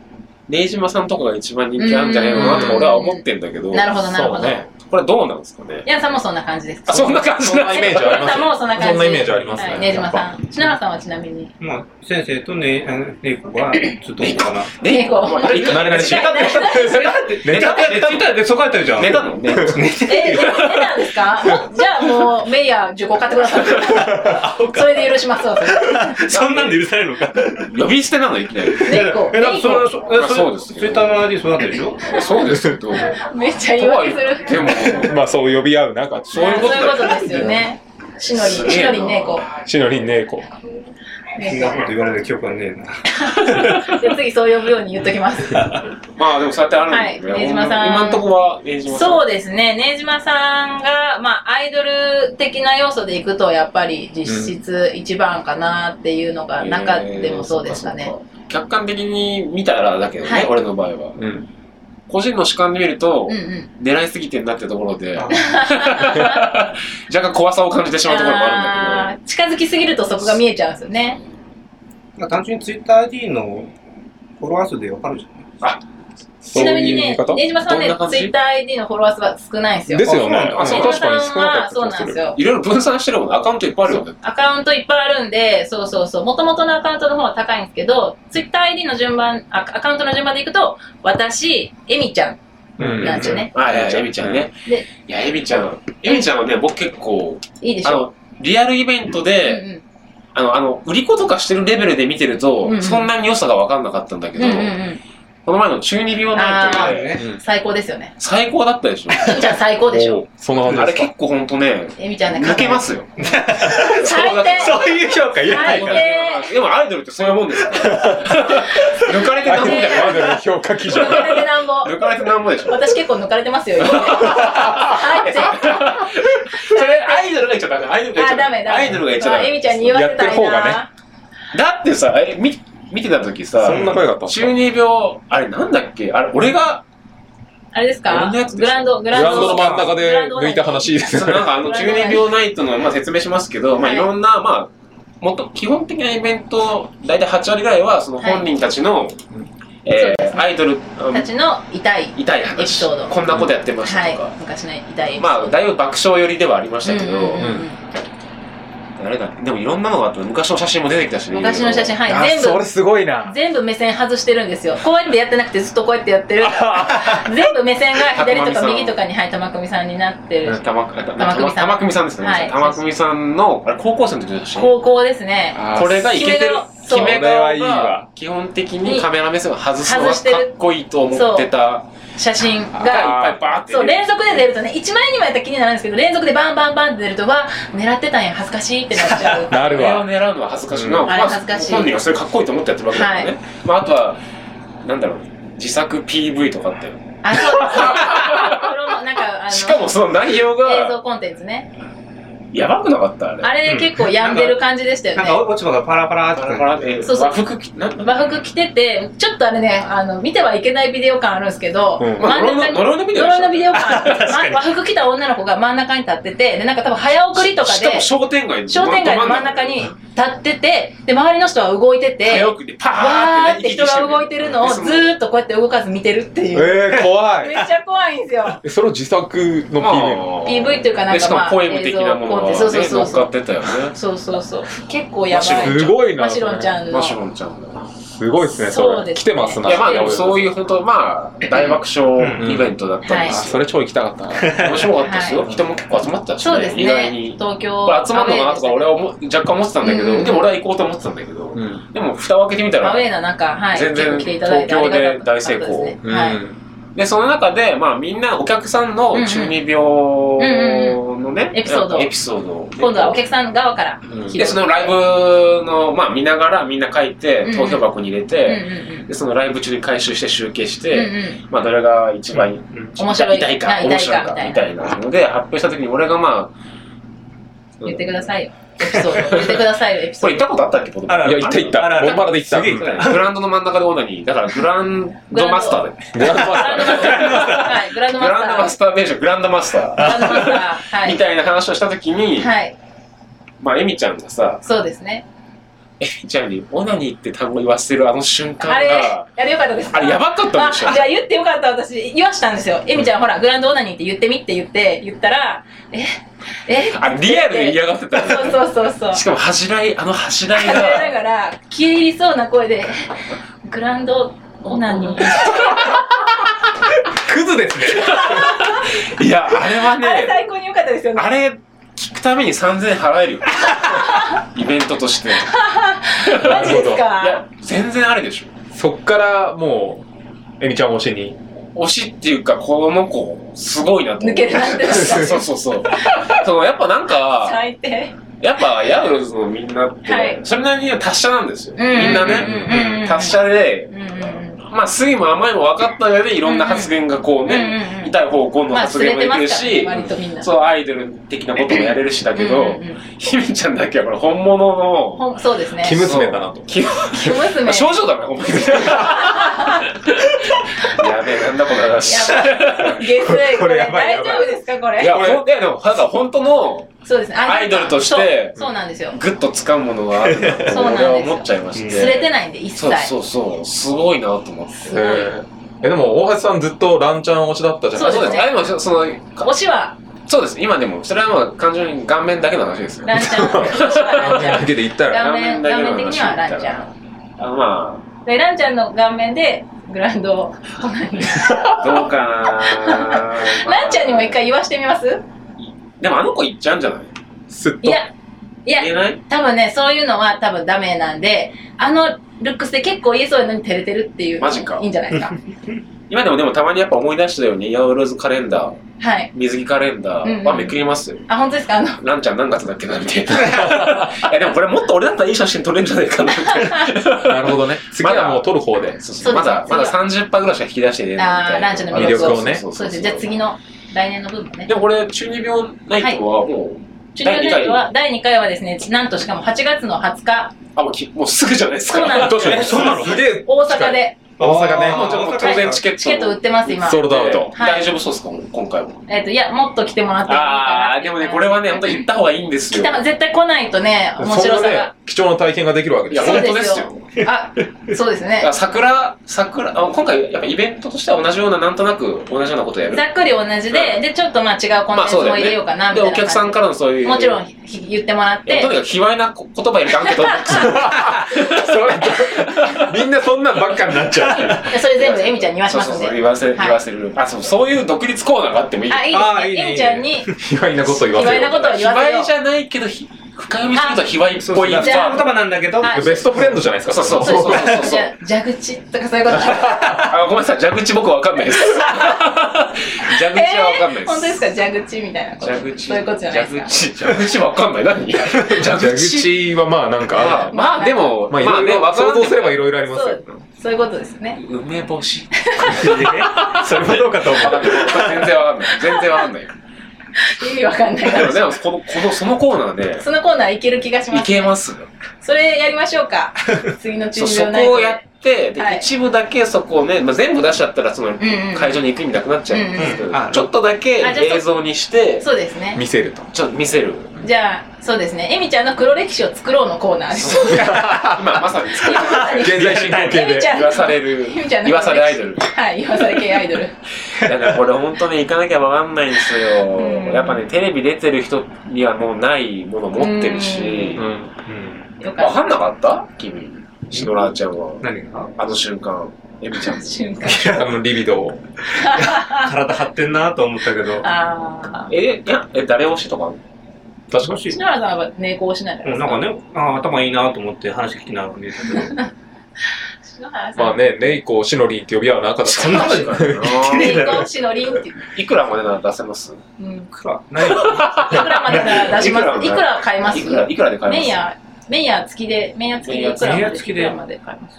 新島さんとかが一番人気あるんじゃないのかなとか俺は思ってんだけど。 なるほどなるほど。 これどうなんですかね。 矢野さんもそんな感じですか。 そんな感じなイメージあります。 矢野さんもそんな感じ。 そんなイメージありますね。 新島さん。篠原さんはちなみに。 まあ先生と玲子がずっとかな。 玲子。 何々し。ネタでそこやったじゃん。 ネタのね。 ネタですか。じゃあもうメイヤー10個買ってください。それで許しますわ。 そんなんで許されるのか。 呼び捨てなのいきなり。 玲子。 そうです。 ツイッターの ID そうなったでしょ。 そうですけど。 めっちゃ言い訳する。 でもまあそう呼び合うなんかそういうことですよね。しのりんねこ。 しのりんねこ。 そんなこと言われる記憶はねえな。 じゃあ次そう呼ぶように言っときます。 まあでもそうやってあるんですね。 新島さん。 今のところは新島さん。 そうですね。新島さんがまあアイドル的な要素でいくとやっぱり実質一番かなっていうのが中でもそうでしたね。 客観的に見たらだけどね、俺の場合は。個人の主観で見ると、狙いすぎてんなってところで、若干怖さを感じてしまうところもあるんだけど。 近づきすぎるとそこが見えちゃうんですよね。 単純にツイッター ID のフォロワー数でわかるじゃない。 ちなみにね、新島さんはね、ツイッター ID のフォロワー数は少ないんですよ。 ですよね。 新島さんはそうなんですよ。 いろいろ分散してるもん、アカウントいっぱいあるよね。 アカウントいっぱいあるんで、そうそうそう、元々のアカウントの方は高いんですけど、ツイッター ID の順番、アカウントの順番でいくと、私、エミちゃんなんですよね。 エミちゃんね。いや、エミちゃんはね、僕結構、 いいでしょ。 リアルイベントで、売り子とかしてるレベルで見てると、そんなに良さが分かんなかったんだけど、この前の中二病ナイトで、 最高ですよね。 最高だったでしょ。 エミちゃん最高でしょ。 あれ結構ほんとね、 エミちゃんね、 抜けますよ。 最低。 そういう評価言えないから。 でもアイドルってそういうもんですよ。抜かれてなんぼじゃない。 アイドルの評価基準。 抜かれてなんぼ。 抜かれてなんぼでしょ。 私結構抜かれてますよ。最低。 それアイドルが言っちゃダメ。アイドルが言っちゃダメ。アイドルが言っちゃダメ。 エミちゃんに言わせたいな。 だってさ、見てた時さ、 そんな声があった中二病、あれなんだっけ、あれ俺が、 あれですかグランドの真ん中で抜いた話ですね。 なんか中二病ナイトの、説明しますけど、いろんな、基本的なイベント、大体8割ぐらいは、その本人たちの、アイドルたちの痛い話、エピソード、こんなことやってましたとか、 昔の痛いエピソード。 だいぶ爆笑寄りではありましたけど、あれだ、でもいろんなのがあって、昔の写真も出てきたしね。 昔の写真、はい、全部。 それすごいな。 全部目線外してるんですよ。こうやってやってなくて、ずっとこうやってやってる。全部目線が左とか右とかに、玉組さんになってる。 玉組さんですね。玉組さんの、あれ高校生の時の写真。 高校ですね。 これがイケてる。決め顔が基本的にカメラ目線を外すのがかっこいいと思ってた。 写真がいっぱいバーってそう連続で出るとね、1枚2枚やったら気になるんですけど、連続でバンバンバンって出ると狙ってたんや、恥ずかしいってなっちゃう。 なるわ。 これを狙うのは恥ずかしいな。 恥ずかしい。 本人がそれかっこいいと思ってやってるわけだからね。あとはなんだろう、自作 PV とかってしかもその内容が映像コンテンツね。 やばくなかったあれ結構病んでる感じでしたよね。 なんか落ち葉がパラパラって和服着てて、ちょっとあれね、見てはいけないビデオ感あるんですけど、 呪いのビデオ感和服着た女の子が真ん中に立ってて、でなんか多分早送りとかでしかも商店街の真ん中に立ってて、で周りの人は動いてて、 早送りでパーって人が動いてるのをずーっとこうやって動かず見てるっていう。 怖い。 めっちゃ怖いんですよ。 それを自作の PV っていうかなんかポエム的なものが乗っかってたよね。 そう結構やばい。 すごいな。 マシロンちゃんの。 マシロンちゃんの。 すごいですね。それ来てますな。 いやでもそういう本当大爆笑イベントだったんですよ。 それ超行きたかったな。 面白かったですよ。人も結構集まってたしね。意外に。 東京集まるのかなとか俺は若干思ってたんだけど、でも俺は行こうと思ってたんだけど、でも蓋を開けてみたら全然東京で大成功。でその中でみんなお客さんの中二病のねエピソード今度はお客さん側からでそのライブの見ながらみんな書いて投票箱に入れてでそのライブ中に回収して集計してどれが一番面白いかみたいなので発表した時に俺が言ってくださいよエピソード言ってくださいよエピソード。 これ行ったことあったっけ？ いや行ったボンバラで行った。 グラウンドの真ん中でオーナーにだからグランドマスターでグランドマスターベーショングランドマスターみたいな話をしたときにエミちゃんがさそうですねちなみにオナニーって単語言わせてるあの瞬間があれよかったですか。 あれやばかったんでしょ。 じゃあ言ってよかった。私言わしたんですよ。エミちゃんほらグランドオナニーって言ってみって言ったらあリアルで嫌がってた。 そうしかも恥じらいが恥じらいながら消え入りそうな声でグランドオナニークズですね。 いやあれはね、 あれ最高に良かったですよね。 あれ聞くために3000円払えるよ。イベントとして。 マジですか。 いや全然あれでしょ。 そっからもうエミちゃん推しに。 推しっていうかこの子すごいなと思って。 抜けるなって。 そうやっぱなんか最低。 やっぱヤウロズのみんなってそれなりに達者なんですよ。みんなね達者で。まあ酸いも甘いも分かった上でいろんな発言がこうね、痛い方向の発言もできるし、そうアイドル的なこともやれるしだけど、ひめちゃんだけはこれ本物のそうですね。 生娘だなと。 生娘。 少女だな、お前。やべえ、なんだこの話。 これ大丈夫ですかこれ。 いやでも本当のアイドルとしてそうなんですよ。 グッと掴むものがあるなと俺は思っちゃいまして。 すれてないんで一切。 そうすごいなと思って。 でも大橋さんずっとランちゃん推しだったじゃないですか。 そうです。でもその推しはそうです。今でもそれはもう完全に顔面だけの話ですよ。 ランちゃん。 顔面だけで言ったら。 顔面的にはランちゃん。 まあ。 でランちゃんの顔面でグランドどうかな。 ランちゃんにも一回言わしてみます？ でもあの子言っちゃうんじゃない？ すっと。 いや多分ねそういうのは多分ダメなんでルックスで結構言えそうなのに照れてるっていうマジかいいんじゃないですか。 今でもたまにやっぱ思い出したようにヤオロズカレンダー、 はい、 水着カレンダーはめくりますよ。 あ本当ですか。 ランちゃん何月だっけなみたいな。いやでもこれもっと俺だったらいい写真撮れるんじゃないかなみたいな。 なるほどね。次はもう撮る方で。 まだ 30% ぐらいしか引き出してねえみたいな。 ランちゃんの魅力をね。 そうです。じゃあ次の来年の分もね。 でもこれ中二病ナイトはもう中二病ナイトは第2回はですね、なんとしかも8月の20日。 もうすぐじゃないですか。 そうなんですよ。 そうなの。 大阪で。 大阪ね。 当然チケット売ってます今。 ソールドアウト。 大丈夫そうですか今回は。 いやもっと来てもらっていいかな。 でもねこれはね本当に行った方がいいんですよ。 絶対来ないとね面白さが。 貴重な体験ができるわけですよ。いや本当ですよ。 そうですね。 桜今回やっぱイベントとしては同じようななんとなく同じようなことをやる。 ざっくり同じでちょっとまあ違うコンテンツも入れようかなみたいな。 でお客さんからのそういうもちろん言ってもらって。 とにかく卑猥な言葉入れてアンケート。 みんなそんなんばっかになっちゃう。 それ全部エミちゃんに言わしますんで。 言わせる。そういう独立コーナーがあってもいい。 いいですね。エミちゃんに卑猥なこと言わせる。 卑猥じゃないけど深読みすると卑猥っぽい言葉なんだけどベストフレンドじゃないですか。 そう。 蛇口とかそういうこと。 ごめんなさい、蛇口僕わかんないです。蛇口はわかんないです。 本当ですか、蛇口みたいなこと。 蛇口。 そういうことじゃないですか。 蛇口わかんない。何？ 蛇口はまあなんか。 まあでも、 まあ想像すればいろいろありますよ。 そういうことですね。 梅干し。 それもどうかと思う。 全然わかんない。 意味わかんないから。 でもそのコーナーで。 そのコーナーいける気がします。 いけます。 それやりましょうか。次の中二病ナイトで。そこをやって、一部だけそこをね、全部出しちゃったらその会場に行く意味なくなっちゃうんですけど、ちょっとだけ映像にして、 そうですね。 見せると。 見せる。 じゃあそうですね。エミちゃんの黒歴史を作ろうのコーナーです。 今まさに作る。 現在進行形で言わされアイドル。 はい、言わされ系アイドル。 だからこれ本当に行かなきゃわかんないんですよ。やっぱねテレビ出てる人にはもうないもの持ってるし。わかんなかった君シノラーちゃんは。 何が？ あの瞬間エミちゃんのリビドを体張ってんなと思ったけど。 誰推しとか？ 確かに。 篠原さんは猫推しなんじゃないですか。 なんかね、頭いいなと思って話聞きながら見えたけど。 まあね、ネイコシノリンって呼び合う仲だった。 そんなことない。 ネイコシノリンっていくらまでなら出せます？ いくらまでなら出します。いくら買えます？ いくらで買えます？ メイヤー付きでいくらまで買えます？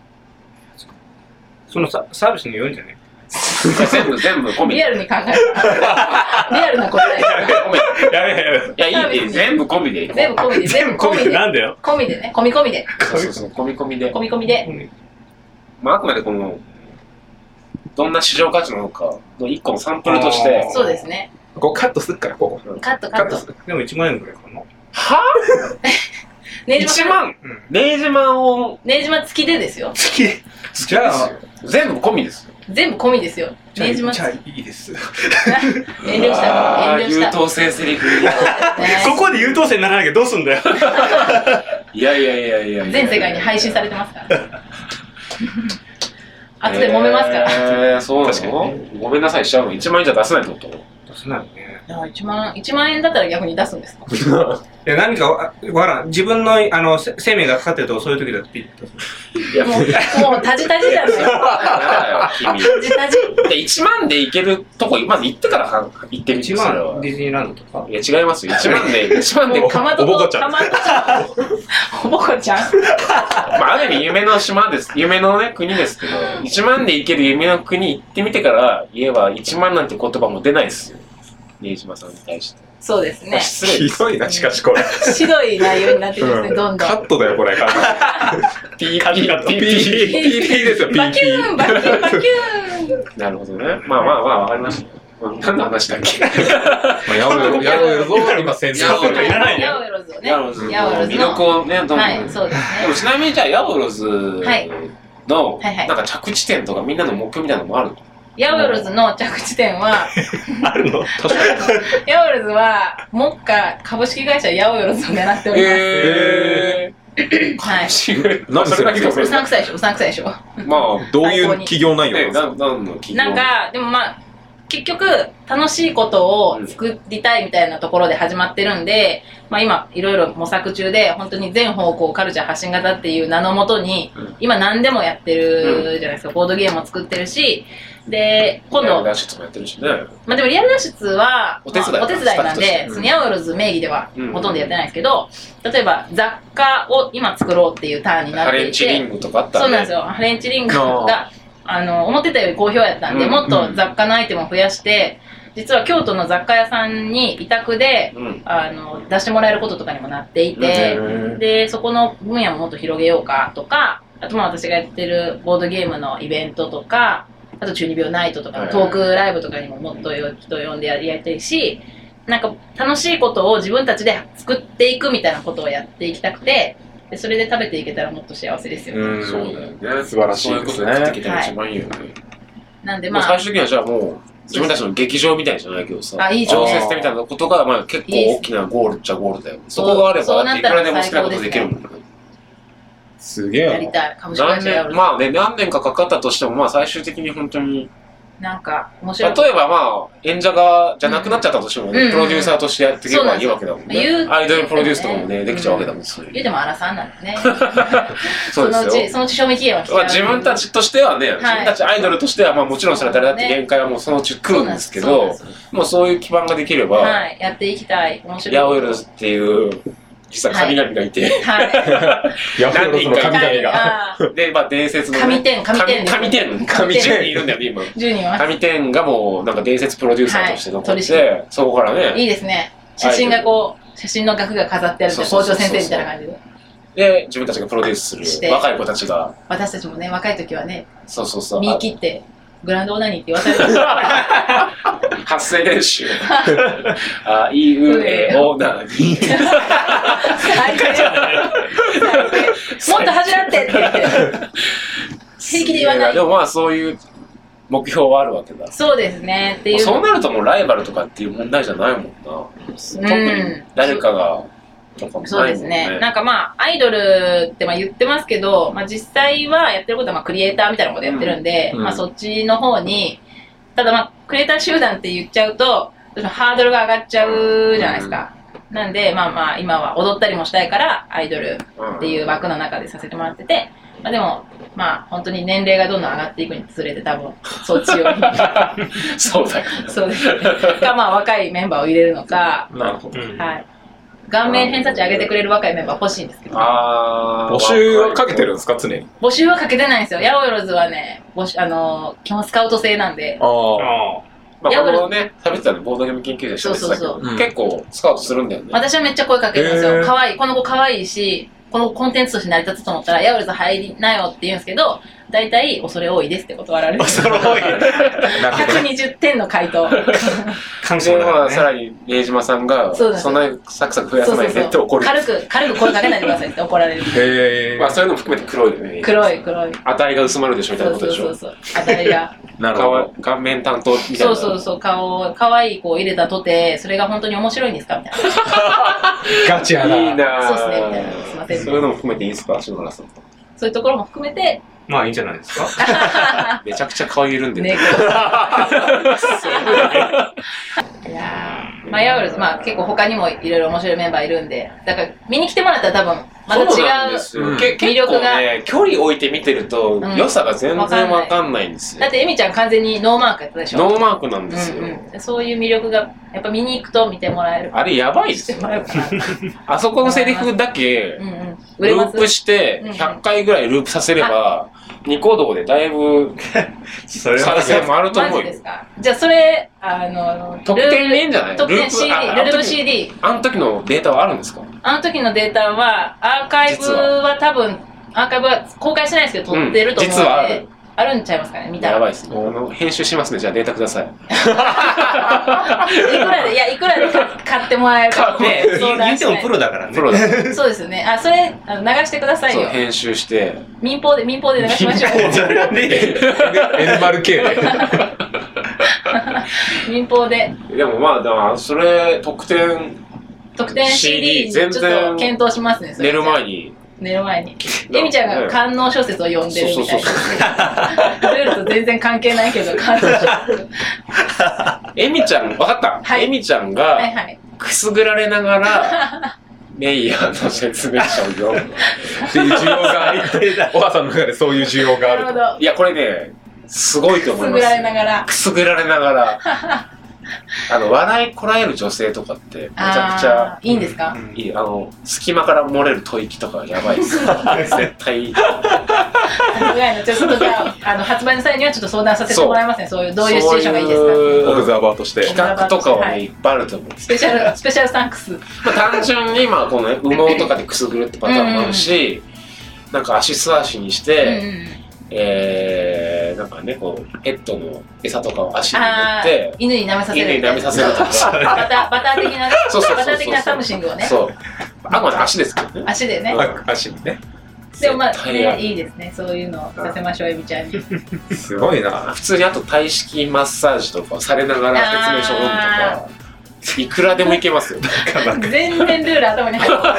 そのサービスによるんじゃない？ 全部込み。 リアルに考えた。リアルな答え。 いやいい全部込みで。 全部込みで。 なんだよ。 込みでね。込みで。 そう込みで。 込みで。 まああくまでこのどんな市場価値なのかの一個のサンプルとして。 そうですね。 ここカットするからここ。 カット。 でも1万円ぐらいかな。 は？ 1万ネージマをネージマ付きでですよ。 月じゃあ全部込みですよ。 全部込みですよ。ネージマじゃあいいです。 遠慮した。 優等生セリフ。 ここで優等生にならなきゃどうすんだよ。 いや全世界に配信されてますから。後で揉めますから。 そうなの？ごめんなさいしちゃうの1万円じゃ出せないってこと？ 出せないね。 1万円だったら逆に出すんですか？ いや何かわからん。自分の生命がかかってるとそういう時だとピッと。 もうタジタジじゃない。 君。タジタジ。で1万で行けるとこまず行ってから行ってみて。 1万ディズニーランドとか？ いや違いますよ。1万でおぼこちゃん。おぼこちゃん。 まあある意味夢の島です。夢のね国ですけど、1万で行ける夢の国行ってみてから言えば1万なんて言葉も出ないですよ。新島さんに対して。 そうですね。 ひどいな、しかしこれ。 ひどい内容になってますね、どんどん。 カットだよ、これ。 ピーですよ、 バキューン、バキューン、バキューン。なるほどね。まあ、わかりました。何の話だっけ？ ヤオエロズを今宣伝する。 ヤオエロズをね。ヤオエロズの魅力をね、どんどん。 はい、そうですね。 でもちなみにじゃあ、ヤオエロズの、なんか着地点とかみんなの目標みたいなのもあるの？ ヤオエロズの着地点はあるの？確かに。 ヤオエロズは目下株式会社ヤオエロズを狙っております。はい。 なんでそれだけうさんくさいでしょ、うさんくさいでしょ。 まあ、 どういう企業内容ですか？ なんか、でもまあ、結局、楽しいことを作りたいみたいなところで始まってるんで、まあ今、いろいろ模索中で、本当に全方向カルチャー発信型っていう名のもとに、今何でもやってるじゃないですか。ボードゲームも作ってるし、で、今度、 リアル脱出もやってるしね。 まあでもリアル脱出は、お手伝いなんで、そのヤオエロズ名義ではほとんどやってないんですけど、例えば雑貨を今作ろうっていうターンになっていて、 ハレンチリングとかあったそうなんですよ。ハレンチリングが、思ってたより好評やったんで、もっと雑貨のアイテムを増やして、実は京都の雑貨屋さんに委託で、出してもらえることとかにもなっていて、で、そこの分野ももっと広げようかとか、あとまあ私がやってるボードゲームのイベントとか、あと中二病ナイトとかのトークライブとかにももっと人呼んでやりたいし、なんか楽しいことを自分たちで作っていくみたいなことをやっていきたくて、でそれで食べていけたらもっと幸せですよね。 そうだよね。 素晴らしいですね。 そういうことやってきたら一番いいよね。 なんでまあ最終的にはじゃあもう自分たちの劇場みたいじゃないけどさ、 常設定みたいなことがまあ結構大きなゴールっちゃゴールだよ。そこがあればいくらでも好きなことできるもんね。 すげえ。 やりたい。株式会社やる。 まあね、何年かかかったとしても、まあ最終的に本当に。 なんか、面白い。 例えばまあ、演者じゃなくなっちゃったとしてもね、プロデューサーとしてやっていけばいいわけだもんね。アイドルプロデュースとかもね、できちゃうわけだもんね。 言うてもアラサーなんでね。 そうですよ。 そのうち賞味期限は来ちゃう。 自分たちとしてはね、自分たちアイドルとしては、まあもちろんそれは誰だって限界はもうそのうち来るんですけど、もうそういう基盤ができれば、 はい、やっていきたい。面白い。 ヤオエロズっていう、実は神々がいて、 何人か神々が。 で、まあ伝説の神天 10人いるんだよね、今。 10人は。 神天がもうなんか伝説プロデューサーとして残って、そこからね。 いいですね。写真の額が飾ってあるんで、校長先生みたいな感じで。 で、自分たちがプロデュースする若い子たちが。 私たちもね、若い時はね、 そう。 見切って、グランドオナニーって言わされた。 発声練習。あいうえおなに。 もっと恥じらってって言って。平気で言わない。 でもまあそういう目標はあるわけだ。 そうですね。っていう。 そうなるともうライバルとかっていう問題じゃないもんな。特に誰かが。 そうですね。なんかまあアイドルってまあ言ってますけど、まあ実際はやってることはまあクリエイターみたいなことやってるんで、まあそっちの方に、ただまあクリエイター集団って言っちゃうとハードルが上がっちゃうじゃないですか。なんでまあ今は踊ったりもしたいからアイドルっていう枠の中でさせてもらってて、まあでもまあ本当に年齢がどんどん上がっていくにつれて多分そっちをそうだよ。 そうですね。かまあ若いメンバーを入れるのか。 なるほど。 はい。顔面偏差値上げてくれる若いメンバー欲しいんですけど、 募集はかけてるんですか、常に？ 募集はかけてないんですよ。ヤオエロズはね、基本スカウト制なんで。 まあこのね、喋ってたのボードゲーム研究者してたけど、結構スカウトするんだよね。 私はめっちゃ声かけるんですよ。可愛い、この子可愛いし、このコンテンツとして成り立つと思ったらヤオエロズ入りなよって言うんですけど、 大体恐れ多いですって断られる。 恐れ多い。 120点の回答。 感想はさらに家島さんがそんなにサクサク増やさないでって怒る。 軽く声かけないでくださいって怒られる。 へえ。 まあそういうのも含めて黒いよね。 黒い。 値が薄まるでしょみたいなことでしょ。 そう。値が。 なるほど。 顔面担当みたいな。 そう。可愛い子を入れたとて、それが本当に面白いんですかみたいな。 ガチやな。 いいな。 そうですねみたいな。すいません。 そういうのも含めていいですか、篠原さん。 そういうところも含めて。 まあいいんじゃないですか。 めちゃくちゃ顔緩んでる。 いやー、まあヤオルズ、まあ結構他にもいろいろ面白いメンバーいるんで、だから見に来てもらったら多分また違う魅力が。 ね、距離置いて見てると良さが全然わかんないんですよ。 だってエミちゃん完全にノーマークやったでしょ。 ノーマークなんですよ。 そういう魅力がやっぱ見に行くと見てもらえる。 あれやばいですよ。あそこのセリフだけループして100回ぐらいループさせればニコ動でだいぶ再生もあると思うよ。 じゃあそれ特典でいいんじゃない？ 特典 CD、ルルブ CD。 あの時のデータはあるんですか？ あの時のデータはアーカイブは多分アーカイブは公開してないですけど撮ってると思うので。実はある。あるんちゃいますかね、見たら。 やばいですね。編集しますね。じゃあデータください。 いくらで買ってもらえるか。 言ってもプロだからね。 そうですよね。それ流してくださいよ。 編集して。 民放で流しましょう。 N0K で。 民放で。 でもまあそれ特典 CD ちょっと検討しますね。 寝る前に。 エミちゃんが官能小説を読んでるみたいな。ルールと全然関係ないけど官能小説。 エミちゃん、分かった。エミちゃんがくすぐられながらメイヤーの説明書を読むっていう需要がおばさんの中でそういう需要がある。 いやこれねすごいと思います。くすぐられながら笑いこらえる女性とかってめちゃくちゃいいんですか？ いい。隙間から漏れる吐息とかやばいです絶対。 ちょっとじゃあ発売の際にはちょっと相談させてもらいますね。そういうどういうシチュエーションがいいですか？ オブザーバーとして企画とかはねいっぱいあると思う。 スペシャルサンクス。 単純にこの羽毛とかでくすぐるってパターンもあるし、なんか足素足にしてなんかねこうヘッドの餌とかを足に乗って犬に舐めさせるとかバター的なサムシングをね。 そうあくまで足ですけどね。 足でね。 足にね。 でもまあねいいですね。そういうのをさせましょうエミちゃんに。 すごいな。 普通にあと体式マッサージとかされながら説明書を読むとかいくらでもいけますよ。 全然ルール頭に入ってない。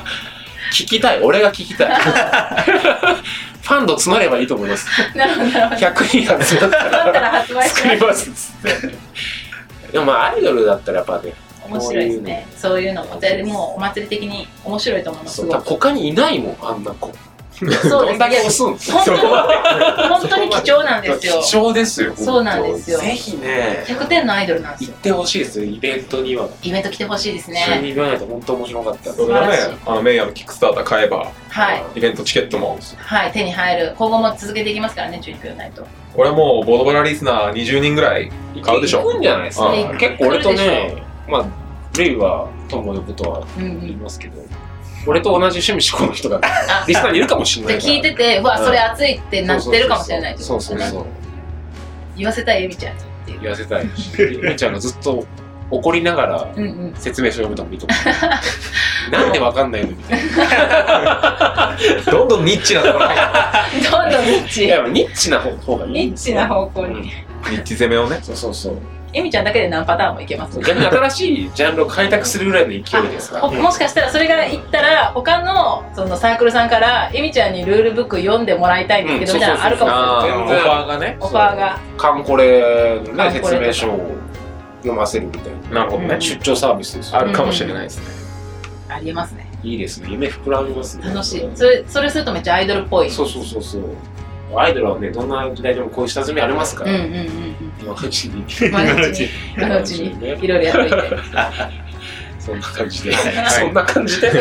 聞きたい。俺が聞きたい。ファンド募ればいいと思います。 なるほど。 100人集まったら発売作りますっつって。でもまあアイドルだったらやっぱね面白いですね。そういうのもでもお祭り的に面白いと思うのすごい。 他にいないもんあんな子。 そうです。 どんだけ押すんですか。 本当に貴重なんですよ。 貴重ですよ。 そうなんですよ。 ぜひね。 100点のアイドルなんですよ。 行ってほしいですよ。イベントには。 イベント来てほしいですね。 一緒に言わないと本当面白かった。 それはねメイヤーのキックスターター買えばイベントチケットも手に入る。今後も続けていきますからね中2ナイト。 これもうボードバラリスナー20人ぐらい買うでしょ。 行くんじゃないですか。結構俺とねまあレイはとも呼ぶとは言いますけど。俺と同じ趣味思考の人がリスナーにいるかもしれないから。 聞いてて、うわ、それ熱いってなってるかもしれない。 そうそうそう。 言わせたいエミちゃんって言わせたい。エミちゃんがずっと怒りながら説明書読むともいいと思う。なんでわかんないのみたいな。 どんどんニッチなところ入る。どんどんニッチ。 いや、ニッチな方がいい。 ニッチな方向に。 ニッチ攻めをね。 そう。 エミちゃんだけで何パターンもいけます。 逆に新しいジャンルを開拓するぐらいの勢いですから。 もしかしたらそれがいったら他のそのサークルさんからエミちゃんにルールブック読んでもらいたいんですけどみたいなのあるかもしれない。 オファーがね。 オファーが。 カンコレのね説明書を読ませるみたいな。 なるほどね。 出張サービスですあるかもしれないですね。 ありえますね。 いいですね。夢膨らみますね。 楽しい。それするとめっちゃアイドルっぽい。 そう。アイドルはね、どんな時代でもこういう下積みありますから。今のうちにいろいろやっといて。 そんな感じで。そんな感じで。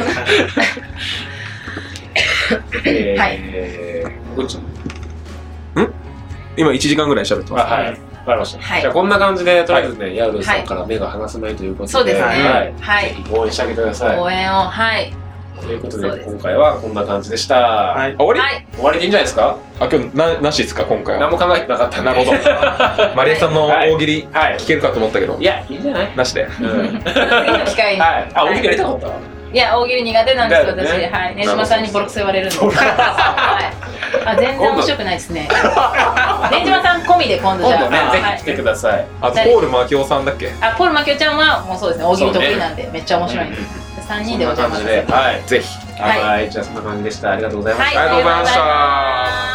どっち？ 今1時間ぐらい喋ってます。 はい。わかりました。じゃあこんな感じでとりあえずね、ヤウルさんから目が離せないということで、 そうですね。 ぜひ応援してあげてください。 応援をはい。 ということで今回はこんな感じでした。 はい。 終わり？ 終わりでいいんじゃないですか？ 今日なしですか今回は？ 何も考えてなかったんで。 なるほど。マリエさんの大喜利聞けるかと思ったけど。 いやいいんじゃない？ なしで。 次の機会に。 あ、大喜利やりたかった。 いや、大喜利苦手なんです、私。はい。ねじまさんにボロクソ言われるんで。はい。全然面白くないですね。ねじまさん込みで今度じゃあ。 今度ね、ぜひ来てください。 あと、ポール・マキオさんだっけ？ ポール・マキオちゃんは、もうそうですね、大喜利得意なんで、めっちゃ面白いんで。3人でお邪魔して。 はい。 ぜひ。 はい。じゃあそんな感じでした。ありがとうございました。 ありがとうございました。